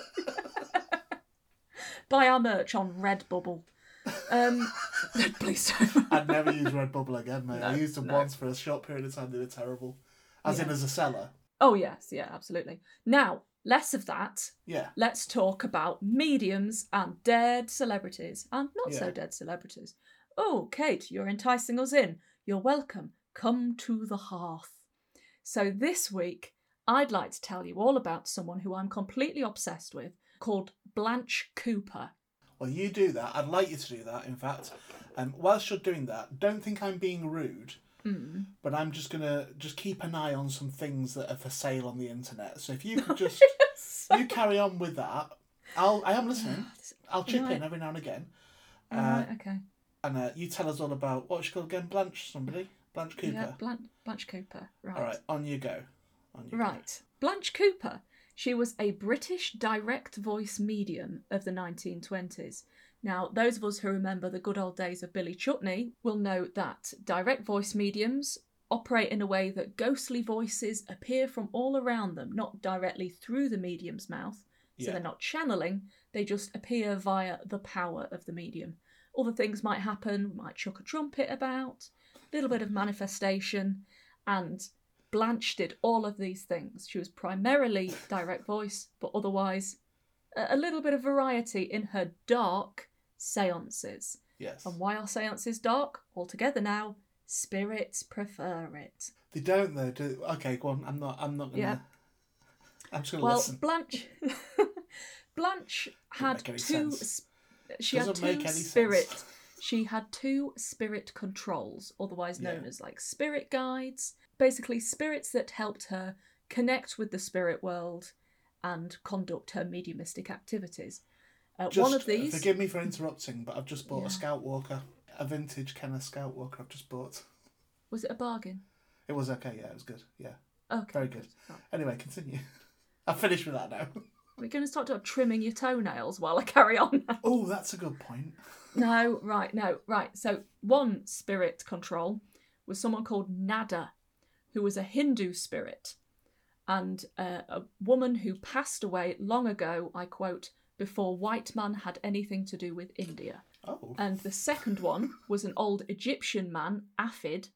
Buy our merch on Redbubble. Um, please don't. I'd never use Redbubble again, mate. No, I used them no. once for a short period of time. They were terrible. As yeah. in as a seller. Oh, yes. Yeah, absolutely. Now, less of that. Yeah. Let's talk about mediums and dead celebrities and not Yeah. so dead celebrities. Oh, Kate, you're enticing us in. You're welcome. Come to the hearth. So this week, I'd like to tell you all about someone who I'm completely obsessed with called Blanche Cooper. Well, you do that. I'd like you to do that, in fact. Um, whilst you're doing that, don't think I'm being rude, mm. but I'm just going to just keep an eye on some things that are for sale on the internet. So if you could just, you carry on with that. I'll, I am listening. I'll chip right. in every now and again. Uh, right, okay. And uh, you tell us all about, what's she called again? Blanche somebody? Blanche Cooper? Yeah, Blanche, Blanche Cooper. Right. All right, on you go. On you right. Go. Blanche Cooper. She was a British direct voice medium of the nineteen twenties. Now, those of us who remember the good old days of Billy Chutney will know that direct voice mediums operate in a way that ghostly voices appear from all around them, not directly through the medium's mouth. So Yeah. they're not channeling, they just appear via the power of the medium. Other things might happen, might chuck a trumpet about, a little bit of manifestation, and Blanche did all of these things. She was primarily direct voice, but otherwise a little bit of variety in her dark seances. Yes. And why are seances dark? Altogether now, spirits prefer it. They don't though. Do okay, go on. I'm not. I'm not gonna. Yeah. I'm just gonna Well, listen. Blanche. Blanche had make any two. sense. She Doesn't had make two any spirit. sense. She had two spirit controls, otherwise known Yeah. as like spirit guides. Basically, spirits that helped her connect with the spirit world and conduct her mediumistic activities. Uh, Just, one of these. Forgive me for interrupting, but I've just bought Yeah. a Scout Walker, a vintage Kenneth Scout Walker. I've just bought. Was it a bargain? It was okay. Yeah, it was good. Yeah, Okay. very good. Right. Anyway, continue. I've finished with that now. We're going to start to trimming your toenails while I carry on. Oh, that's a good point. No, right, no, right. So one spirit control was someone called Nada, who was a Hindu spirit, and uh, a woman who passed away long ago, I quote, before white man had anything to do with India. Oh. And the second one was an old Egyptian man, Afid,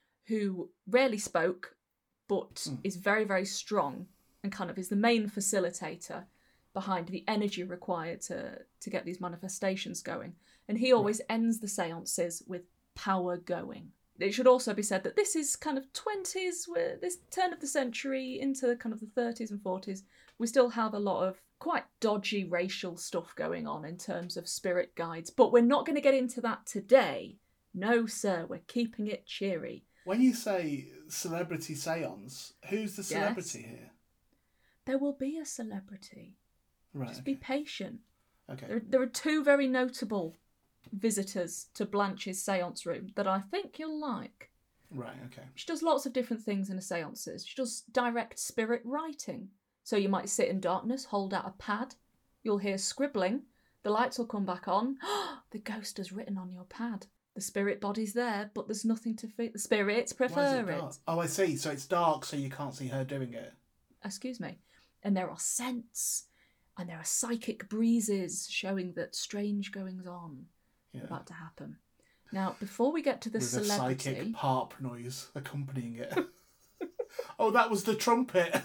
who rarely spoke, but Mm. is very, very strong and kind of is the main facilitator behind the energy required to, to get these manifestations going. And he always right. ends the seances with power going. It should also be said that this is kind of twenties, where this turn of the century into kind of the thirties and forties. We still have a lot of quite dodgy racial stuff going on in terms of spirit guides, but we're not going to get into that today. No, sir, we're keeping it cheery. When you say celebrity seance, who's the celebrity yes. here? There will be a celebrity. Right. Just okay. be patient. Okay. There, there are two very notable visitors to Blanche's seance room that I think you'll like. Right, okay. She does lots of different things in her seances. She does direct spirit writing. So you might sit in darkness, hold out a pad. You'll hear scribbling. The lights will come back on. The ghost has written on your pad. The spirit body's there, but there's nothing to fit. The spirits prefer it, it. Oh, I see. So it's dark, so you can't see her doing it. Excuse me. And there are scents, and there are psychic breezes showing that strange goings on yeah. are about to happen. Now, before we get to the With celebrity, a psychic harp noise accompanying it. Oh, that was the trumpet.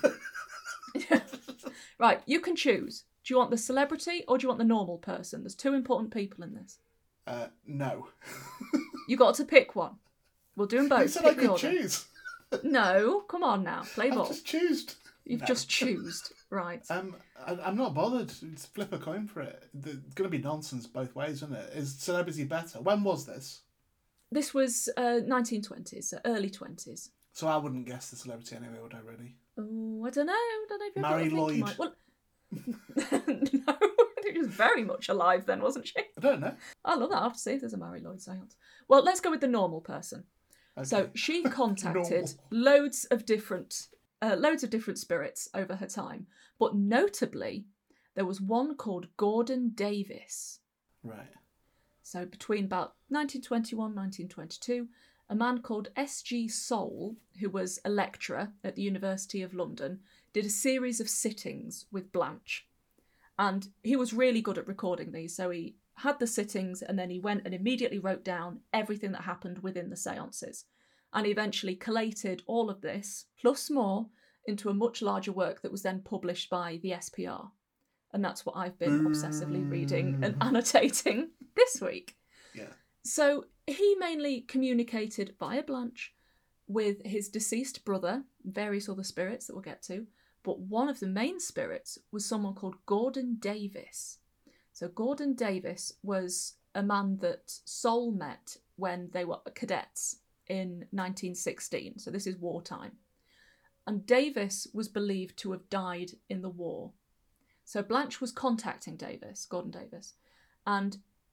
Right, you can choose. Do you want the celebrity or do you want the normal person? There's two important people in this. Uh, no. You got to pick one. We'll do them both. You said pick I could order. choose. No, come on now, play ball. I've just choosed. You've no. just choosed, right? Um, I, I'm not bothered. It's flip a coin for it. It's going to be nonsense both ways, isn't it? Is celebrity better? When was this? This was uh, nineteen twenties, so early twenties. So I wouldn't guess the celebrity anyway, would I really? Oh, I don't know. I don't know if you've Mary got to think Lloyd. Well, no, she was very much alive then, wasn't she? I don't know. I love that. I'll have to see if there's a Mary Lloyd seance. Well, let's go with the normal person. Okay. So she contacted Normal. loads of different, uh, loads of different spirits over her time, but notably, there was one called Gordon Davis. Right. So between about nineteen twenty-one, nineteen twenty-two, a man called S G Soul, who was a lecturer at the University of London, did a series of sittings with Blanche. And he was really good at recording these, so he had the sittings and then he went and immediately wrote down everything that happened within the seances. And he eventually collated all of this, plus more, into a much larger work that was then published by the S P R. And that's what I've been obsessively reading and annotating this week. Yeah. So he mainly communicated via Blanche with his deceased brother, various other spirits that we'll get to, but one of the main spirits was someone called Gordon Davis. So Gordon Davis was a man that Soul met when they were cadets in nineteen sixteen, so this is wartime. And Davis was believed to have died in the war. So Blanche was contacting Davis, Gordon Davis, and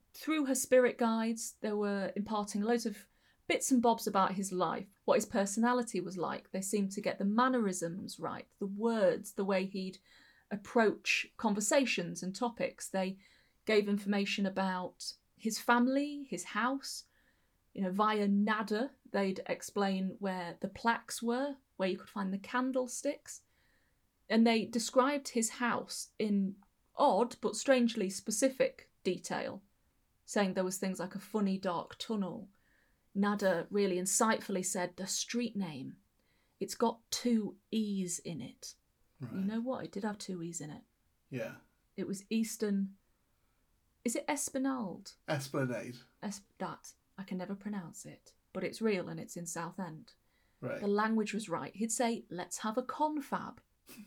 through her spirit guides, they were imparting loads of bits and bobs about his life, what his personality was like. They seemed to get the mannerisms right, the words, the way he'd approach conversations and topics. They gave information about his family, his house. You know, via Nada, they'd explain where the plaques were, where you could find the candlesticks. And they described his house in odd but strangely specific detail, saying there was things like a funny dark tunnel. Nada really insightfully said the street name, it's got two E's in it. Right. You know what? It did have two E's in it. Yeah. It was Eastern... Is it Esplanade? Esplanade. Es- that. I can never pronounce it. But it's real and it's in Southend. Right. The language was right. He'd say, let's have a confab.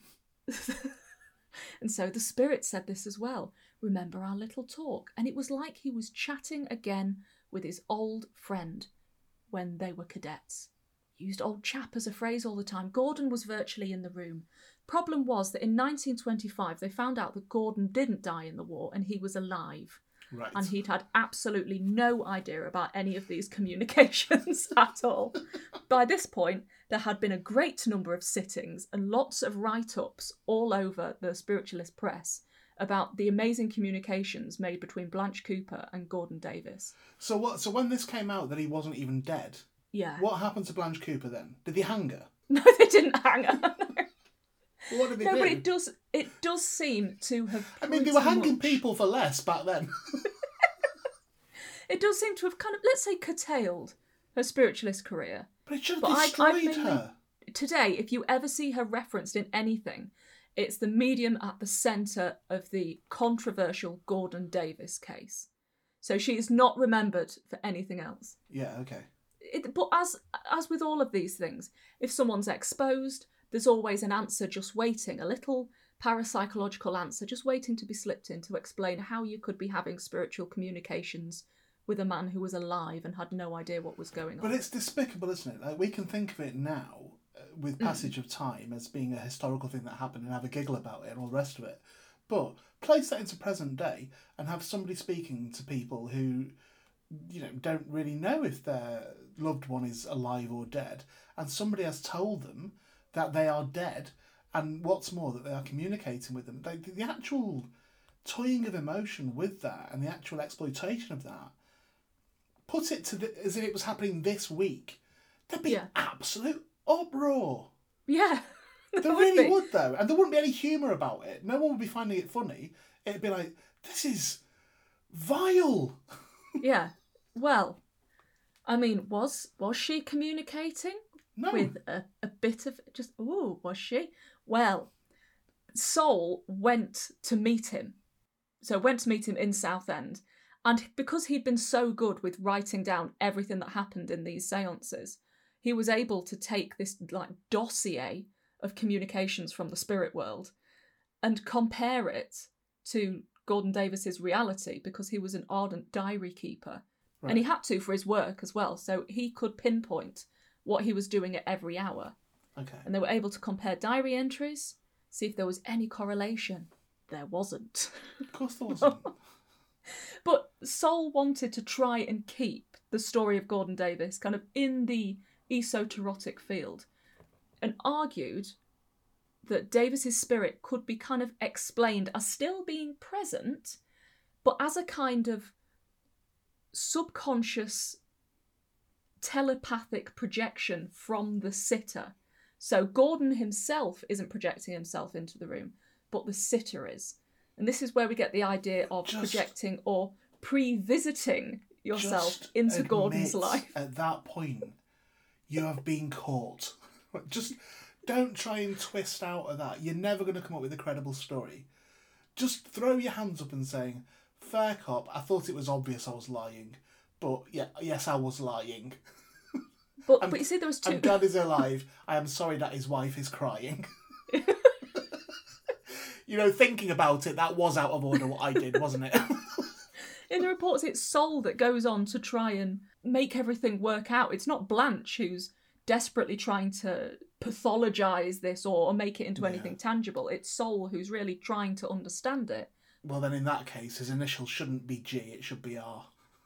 And so the spirit said this as well. Remember our little talk? And it was like he was chatting again with his old friend when they were cadets. Used old chap as a phrase all the time. Gordon was virtually in the room. Problem was that in nineteen twenty-five they found out that Gordon didn't die in the war and he was alive. Right. And he'd had absolutely no idea about any of these communications at all. By this point, there had been a great number of sittings and lots of write-ups all over the spiritualist press about the amazing communications made between Blanche Cooper and Gordon Davis. So what? So when this came out that he wasn't even dead, yeah. What happened to Blanche Cooper then? Did they hang her? No, they didn't hang her. Well, what did they no, do? but it does. It does seem to have. I mean, they were hanging much... people for less back then. It does seem to have kind of, let's say, curtailed her spiritualist career. But it should have but destroyed I've, I've mainly, her. Today, if you ever see her referenced in anything, it's the medium at the centre of the controversial Gordon Davis case. So she is not remembered for anything else. Yeah, okay. It, but as as with all of these things, if someone's exposed, there's always an answer just waiting, a little parapsychological answer just waiting to be slipped in to explain how you could be having spiritual communications with a man who was alive and had no idea what was going on. But it's despicable, isn't it? Like, we can think of it now, uh, with passage mm. of time, as being a historical thing that happened and have a giggle about it and all the rest of it. But place that into present day and have somebody speaking to people who, you know, don't really know if their loved one is alive or dead, and somebody has told them that they are dead, and what's more, that they are communicating with them. Like, the actual toying of emotion with that and the actual exploitation of that, put it to the, as if it was happening this week, there'd be yeah. absolute uproar. Yeah. There really would, would, though. And there wouldn't be any humour about it. No one would be finding it funny. It'd be like, this is vile. Yeah. Well, I mean, was was she communicating? No. With a, a bit of just, ooh, was she? Well, Sol went to meet him. So went to meet him in Southend. And because he'd been so good with writing down everything that happened in these seances, he was able to take this like dossier of communications from the spirit world and compare it to Gordon Davis's reality, because he was an ardent diary keeper. Right. And he had to for his work as well. So he could pinpoint what he was doing at every hour. Okay. And they were able to compare diary entries, see if there was any correlation. There wasn't. Of course there wasn't. But Sol wanted to try and keep the story of Gordon Davis kind of in the esoteric field, and argued that Davis's spirit could be kind of explained as still being present, but as a kind of subconscious telepathic projection from the sitter. So Gordon himself isn't projecting himself into the room, but the sitter is. And this is where we get the idea of just, projecting or pre-visiting yourself into Gordon's life. At that point, you have been caught. Just don't try and twist out of that. You're never going to come up with a credible story. Just throw your hands up and saying, fair cop, I thought it was obvious I was lying. But yeah, yes, I was lying. But, but you see, there was two... And Dad is alive. I am sorry that his wife is crying. You know, thinking about it, that was out of order what I did, wasn't it? In the reports, it's Sol that goes on to try and make everything work out. It's not Blanche who's desperately trying to pathologise this or, or make it into anything yeah. tangible. It's Sol who's really trying to understand it. Well, then in that case, his initials shouldn't be G, it should be R.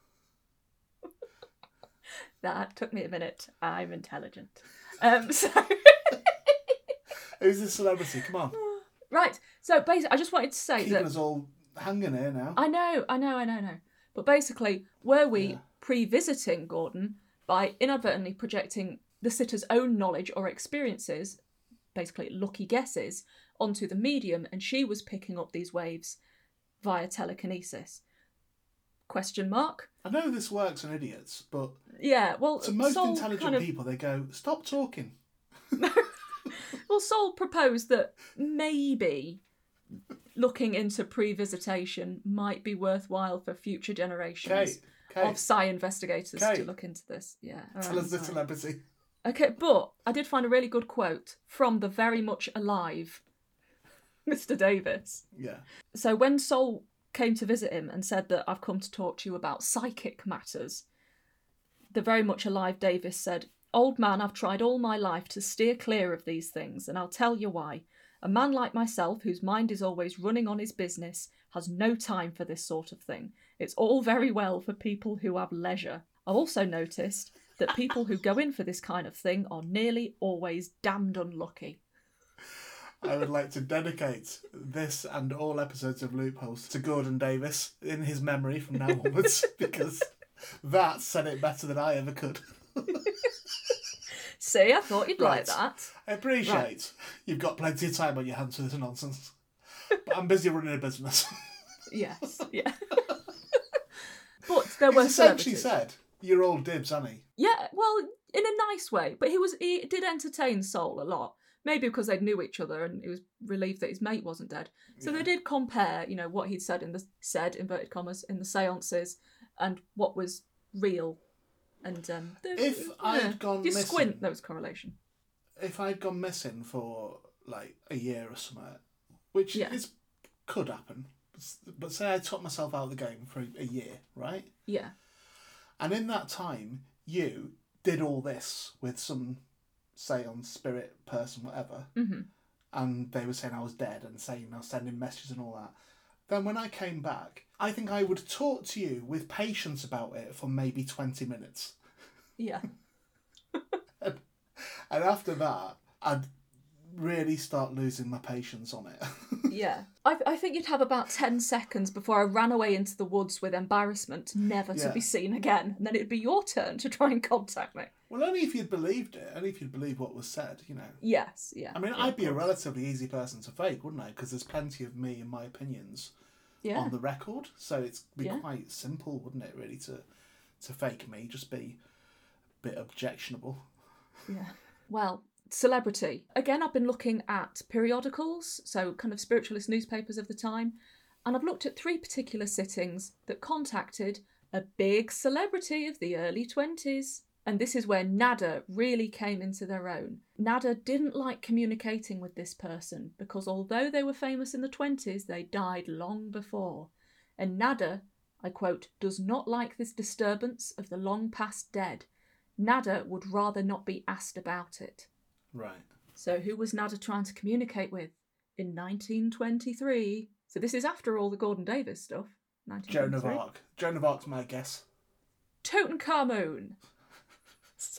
That took me a minute. I'm intelligent. Um, so... Who's this celebrity? Come on. Right, so basically, I just wanted to say Keeping that... us all hanging here now. I know, I know, I know, I know. But basically, were we Yeah. pre-visiting Gordon by inadvertently projecting the sitter's own knowledge or experiences, basically lucky guesses, onto the medium, and she was picking up these waves via telekinesis? Question mark? I know this works on idiots, but Yeah, well, to most Sol intelligent kind of, people, they go, stop talking. well, Sol proposed that maybe looking into pre-visitation might be worthwhile for future generations Kate, Kate, of Psi investigators to Kate. look into this. Yeah, tell alright, us the sorry. celebrity. Okay, but I did find a really good quote from the very much alive Mister Davis. Yeah. So when Sol came to visit him and said that I've come to talk to you about psychic matters, the very much alive Davis said, "Old man, I've tried all my life to steer clear of these things, and I'll tell you why. A man like myself, whose mind is always running on his business, has no time for this sort of thing. It's all very well for people who have leisure. I've also noticed that people who go in for this kind of thing are nearly always damned unlucky." I would like to dedicate this and all episodes of Loopholes to Gordon Davis in his memory from now onwards, because that said it better than I ever could. See, I thought you'd Right. like that. I appreciate Right. you've got plenty of time on your hands for this nonsense, but I'm busy running a business. Yes, yeah. But there were He's essentially celebrities. said, you're all dibs, Annie. Yeah, well, in a nice way. But he was he did entertain Sol a lot. Maybe because they knew each other and he was relieved that his mate wasn't dead. So Yeah. they did compare, you know, what he'd said in the said inverted commas in the seances and what was real. And um, the, If I'd gone if you missing- squint, there was correlation. If I'd gone missing for like a year or something, which Yeah. is could happen, but say I took myself out of the game for a year, right? Yeah, And in that time, you did all this with some seance, spirit, person, whatever, hmm and they were saying I was dead and saying I was sending messages and all that. Then when I came back, I think I would talk to you with patience about it for maybe twenty minutes. yeah, And after that, I'd really start losing my patience on it. yeah. I I think you'd have about ten seconds before I ran away into the woods with embarrassment, never to Yeah. be seen again, and then it'd be your turn to try and contact me. Well, only if you'd believed it, only if you'd believed what was said, you know. Yes, yeah. I mean, yeah, I'd of be a course. relatively easy person to fake, wouldn't I? Because there's plenty of me and my opinions Yeah. on the record, so it's be Yeah. quite simple, wouldn't it, really, to to fake me, just be a bit objectionable. Yeah. Well, celebrity. Again, I've been looking at periodicals, so kind of spiritualist newspapers of the time, and I've looked at three particular sittings that contacted a big celebrity of the early twenties. And this is where Nada really came into their own. Nada didn't like communicating with this person because although they were famous in the twenties, they died long before. And Nada, I quote, does not like this disturbance of the long past dead. Nada would rather not be asked about it. Right. So who was Nada trying to communicate with in nineteen twenty-three? So this is after all the Gordon Davis stuff. Joan of nineteen twenty-three. Arc. Joan of Arc's my guess. Tutankhamun. So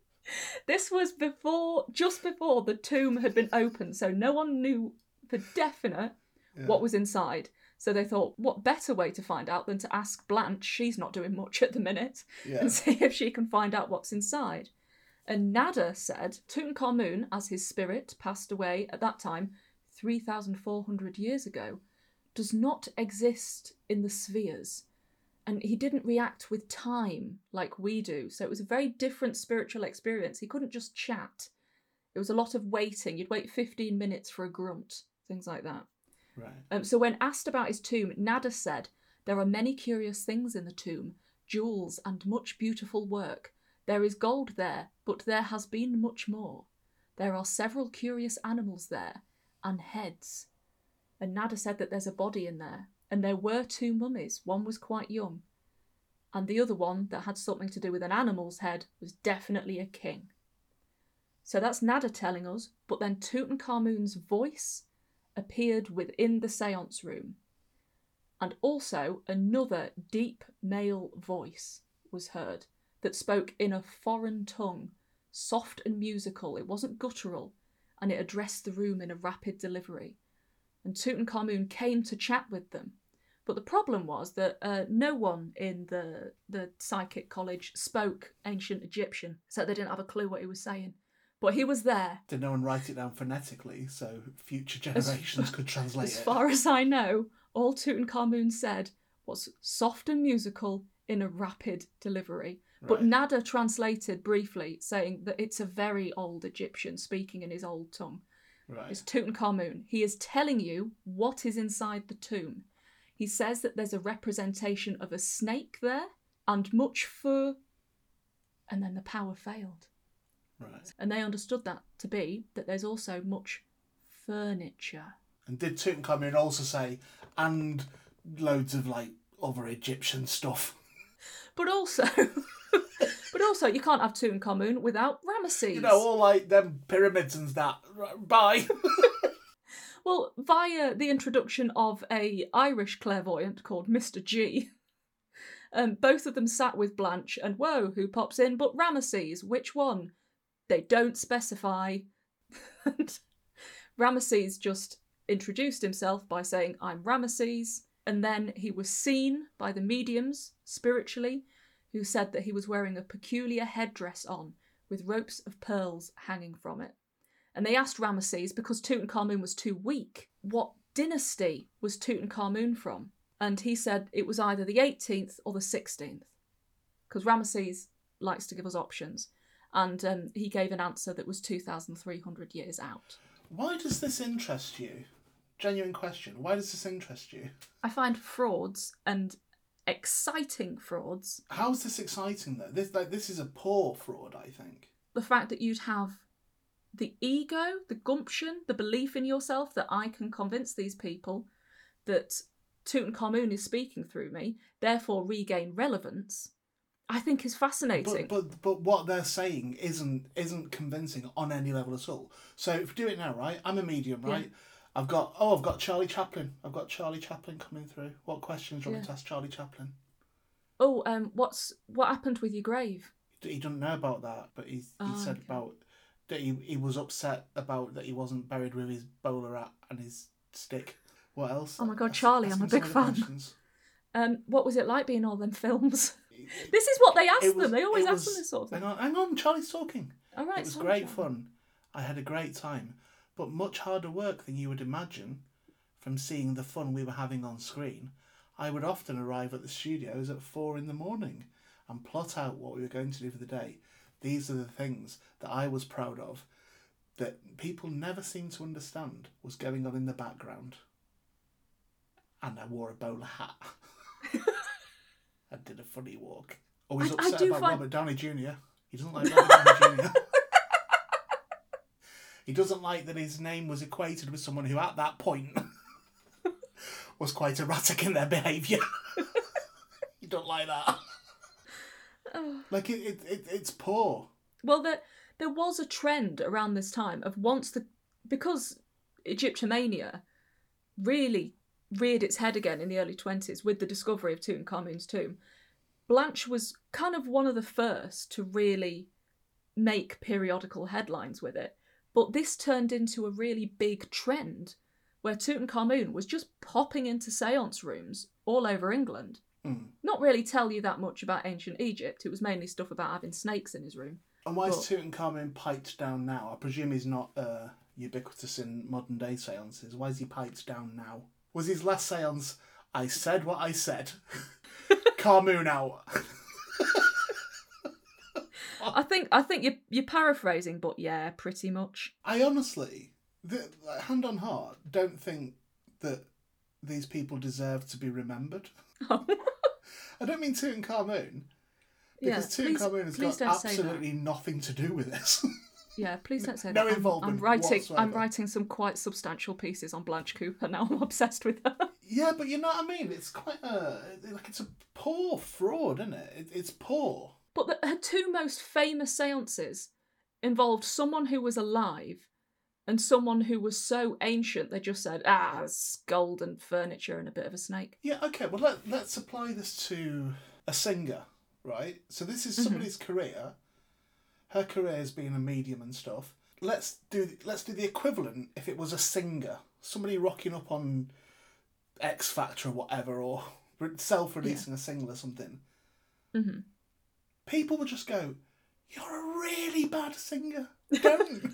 this was before, just before the tomb had been opened, so no one knew for definite Yeah. what was inside. So they thought, what better way to find out than to ask Blanche, she's not doing much at the minute, Yeah. and see if she can find out what's inside. And Nada said Tutankhamun, as his spirit passed away at that time, three thousand four hundred years ago, does not exist in the spheres. And he didn't react with time like we do. So it was a very different spiritual experience. He couldn't just chat. It was a lot of waiting. You'd wait fifteen minutes for a grunt, things like that. Right. Um, so when asked about his tomb, Nada said, "There are many curious things in the tomb, jewels and much beautiful work. There is gold there, but there has been much more. There are several curious animals there, and heads." And Nada said that there's a body in there, and there were two mummies. One was quite young, and the other one that had something to do with an animal's head was definitely a king. So that's Nada telling us, but then Tutankhamun's voice appeared within the seance room. And also another deep male voice was heard that spoke in a foreign tongue, soft and musical. It wasn't guttural, and it addressed the room in a rapid delivery. And Tutankhamun came to chat with them. But the problem was that uh, no one in the the psychic college spoke ancient Egyptian, so they didn't have a clue what he was saying. But he was there. Did no one write it down phonetically so future generations as, could translate as it? As far as I know, all Tutankhamun said was soft and musical in a rapid delivery. Right. But Nada translated briefly, saying that it's a very old Egyptian speaking in his old tongue. Right. It's Tutankhamun. He is telling you what is inside the tomb. He says that there's a representation of a snake there and much fur, and then the power failed. Right. And they understood that to be that there's also much furniture. And did Tutankhamun also say, and loads of like other Egyptian stuff? But also, but also, you can't have Tutankhamun without Ramesses. You know, all like them pyramids and that. Bye. Well, via the introduction of a Irish clairvoyant called Mister G, um, both of them sat with Blanche and whoa, who pops in? But Ramesses, which one? They don't specify. And Ramesses just introduced himself by saying, I'm Ramesses, and then he was seen by the mediums, spiritually, who said that he was wearing a peculiar headdress on, with ropes of pearls hanging from it. And they asked Ramesses, because Tutankhamun was too weak, what dynasty was Tutankhamun from? And he said it was either the eighteenth or the sixteenth. Because Ramesses likes to give us options. And um, he gave an answer that was two thousand three hundred years out. Why does this interest you? Genuine question. Why does this interest you? I find frauds, and exciting frauds. How is this exciting, though? This, like, this is a poor fraud, I think. The fact that you'd have the ego, the gumption, the belief in yourself that I can convince these people that Tutankhamun is speaking through me, therefore regain relevance, I think is fascinating. But, but but what they're saying isn't isn't convincing on any level at all. So if we do it now, right? I'm a medium, right? Yeah. I've got oh, I've got Charlie Chaplin. I've got Charlie Chaplin coming through. What questions do you want yeah. to ask Charlie Chaplin? Oh, um, what's what happened with your grave? He doesn't know about that, but he's, he oh, said okay. about that he he was upset about that he wasn't buried with his bowler hat and his stick. What else? Oh my God, Charlie, I'm a big fan. Um, what was it like being in all them films? This is what they ask was, them. They always ask was, them this sort of thing. Hang on, hang on, Charlie's talking. All right, it was sorry, great Charlie. fun. I had a great time, but much harder work than you would imagine from seeing the fun we were having on screen. I would often arrive at the studios at four in the morning and plot out what we were going to do for the day. These are the things that I was proud of, that people never seem to understand was going on in the background. And I wore a bowler hat. I did a funny walk. Always I, upset I about find... Robert Downey Junior He doesn't like Robert Downey Junior He doesn't like that his name was equated with someone who at that point was quite erratic in their behaviour. You don't like that. Oh. Like, it, it, it, it's poor. Well, there, there was a trend around this time of once the... Because Egyptomania really reared its head again in the early twenties with the discovery of Tutankhamun's tomb, Blanche was kind of one of the first to really make periodical headlines with it. But this turned into a really big trend where Tutankhamun was just popping into seance rooms all over England. Mm. Not really tell you that much about ancient Egypt. It was mainly stuff about having snakes in his room. And why but... is Tutankhamun piped down now? I presume he's not uh, ubiquitous in modern day seances. Why is he piped down now? Was his last seance, I said what I said. Khamun out. I think I think you're, you're paraphrasing, but yeah, pretty much. I honestly, the, hand on heart, don't think that these people deserve to be remembered. Oh. I don't mean Tutankhamun, because yeah, Tutankhamun has please got absolutely nothing to do with this. Yeah, please don't say no that. involvement. I'm, I'm writing. Whatsoever. I'm writing some quite substantial pieces on Blanche Cooper now. I'm obsessed with her. Yeah, but you know what I mean. It's quite a like it's a poor fraud, isn't it? it it's poor. But the, her two most famous seances involved someone who was alive And someone who was so ancient, they just said, ah, it's gold and furniture and a bit of a snake. Yeah, okay, well, let, let's apply this to a singer, right? So this is somebody's mm-hmm. career. Her career has been a medium and stuff. Let's do let's do the equivalent if it was a singer. Somebody rocking up on X Factor or whatever, or self-releasing yeah. a single or something. Mm-hmm. People would just go, you're a really bad singer. Don't.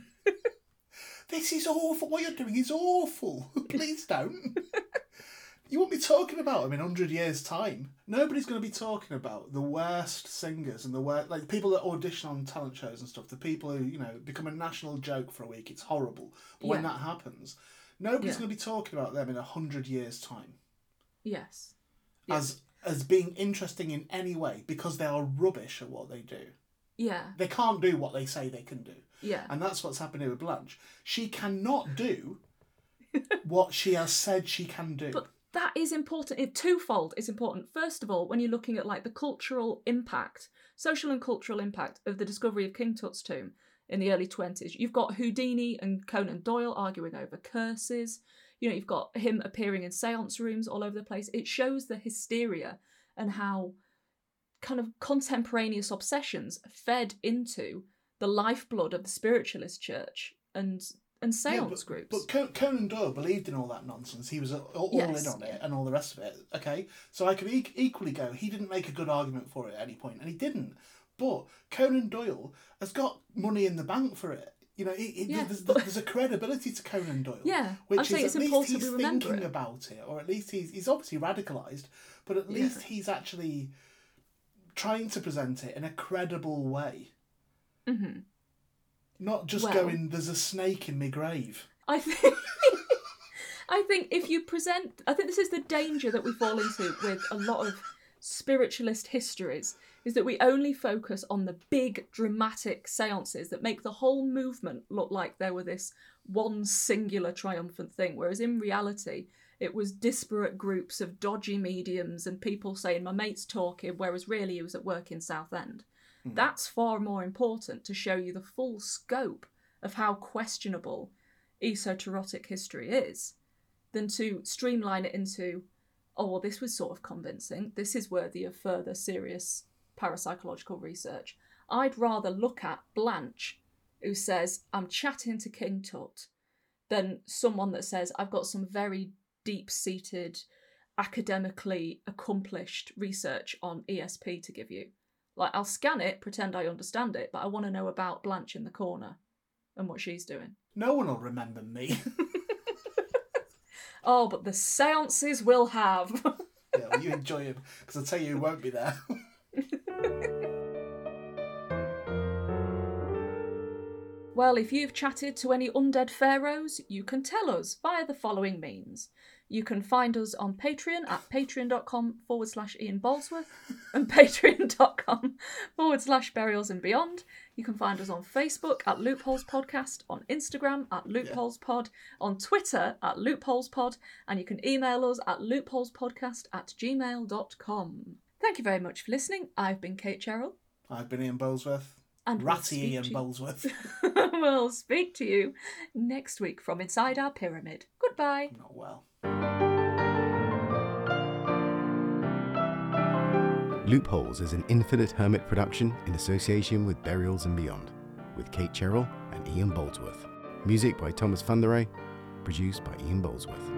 This is awful. What you're doing is awful. Please don't. You won't be talking about them in a hundred years' time. Nobody's going to be talking about the worst singers and the worst, like people that audition on talent shows and stuff. The people who, you know, become a national joke for a week. It's horrible. But yeah. when that happens, nobody's yeah. going to be talking about them in a hundred years' time. Yes. As as being interesting in any way, because they are rubbish at what they do. Yeah. They can't do what they say they can do. Yeah. And that's what's happening with Blanche. She cannot do what she has said she can do. But that is important. It twofold is important. First of all, when you're looking at like the cultural impact, social and cultural impact of the discovery of King Tut's tomb in the early twenties, you've got Houdini and Conan Doyle arguing over curses. You know, you've got him appearing in seance rooms all over the place. It shows the hysteria and how kind of contemporaneous obsessions fed into the lifeblood of the spiritualist church and and seance yeah, but, groups. But Conan Doyle believed in all that nonsense. He was all yes. in on it and all the rest of it. Okay, so I could e- equally go, he didn't make a good argument for it at any point, and he didn't. But Conan Doyle has got money in the bank for it. You know, it, it, yeah, there's, but... there's a credibility to Conan Doyle. Yeah, which I is think at it's least important he's we remember thinking it. about it, or at least he's he's obviously radicalised, but at least yeah. he's actually trying to present it in a credible way. Mm-hmm. Not just well, going, there's a snake in my grave. I think I think if you present... I think this is the danger that we fall into with a lot of spiritualist histories, is that we only focus on the big, dramatic seances that make the whole movement look like there were this one singular triumphant thing, whereas in reality it was disparate groups of dodgy mediums and people saying, my mate's talking, whereas really he was at work in Southend. Mm. That's far more important to show you the full scope of how questionable esoteric history is than to streamline it into, oh, well, this was sort of convincing. This is worthy of further serious parapsychological research. I'd rather look at Blanche, who says, I'm chatting to King Tut, than someone that says, I've got some very deep-seated, academically accomplished research on E S P to give you. Like, I'll scan it, pretend I understand it, but I want to know about Blanche in the corner and what she's doing. No one will remember me. Oh, but the seances will have. Yeah, well, you enjoy them, because I'll tell you who won't be there. Well, if you've chatted to any undead pharaohs, you can tell us via the following means. You can find us on Patreon at patreon.com forward slash Ian Boldsworth and patreon.com forward slash burials and beyond. You can find us on Facebook at Loopholes Podcast, on Instagram at LoopholesPod, on Twitter at LoopholesPod, and you can email us at loopholespodcast at gmail dot com. Thank you very much for listening. I've been Kate Cherrill. I've been Ian Boldsworth. And Ratty we'll Ian Boldsworth. We'll speak to you next week from inside our pyramid. Goodbye. Not well. Loopholes is an Infinite Hermit production in association with Burials and Beyond, with Kate Cherrill and Ian Boldsworth. Music by Thomas Van Der Rey, produced by Ian Boldsworth.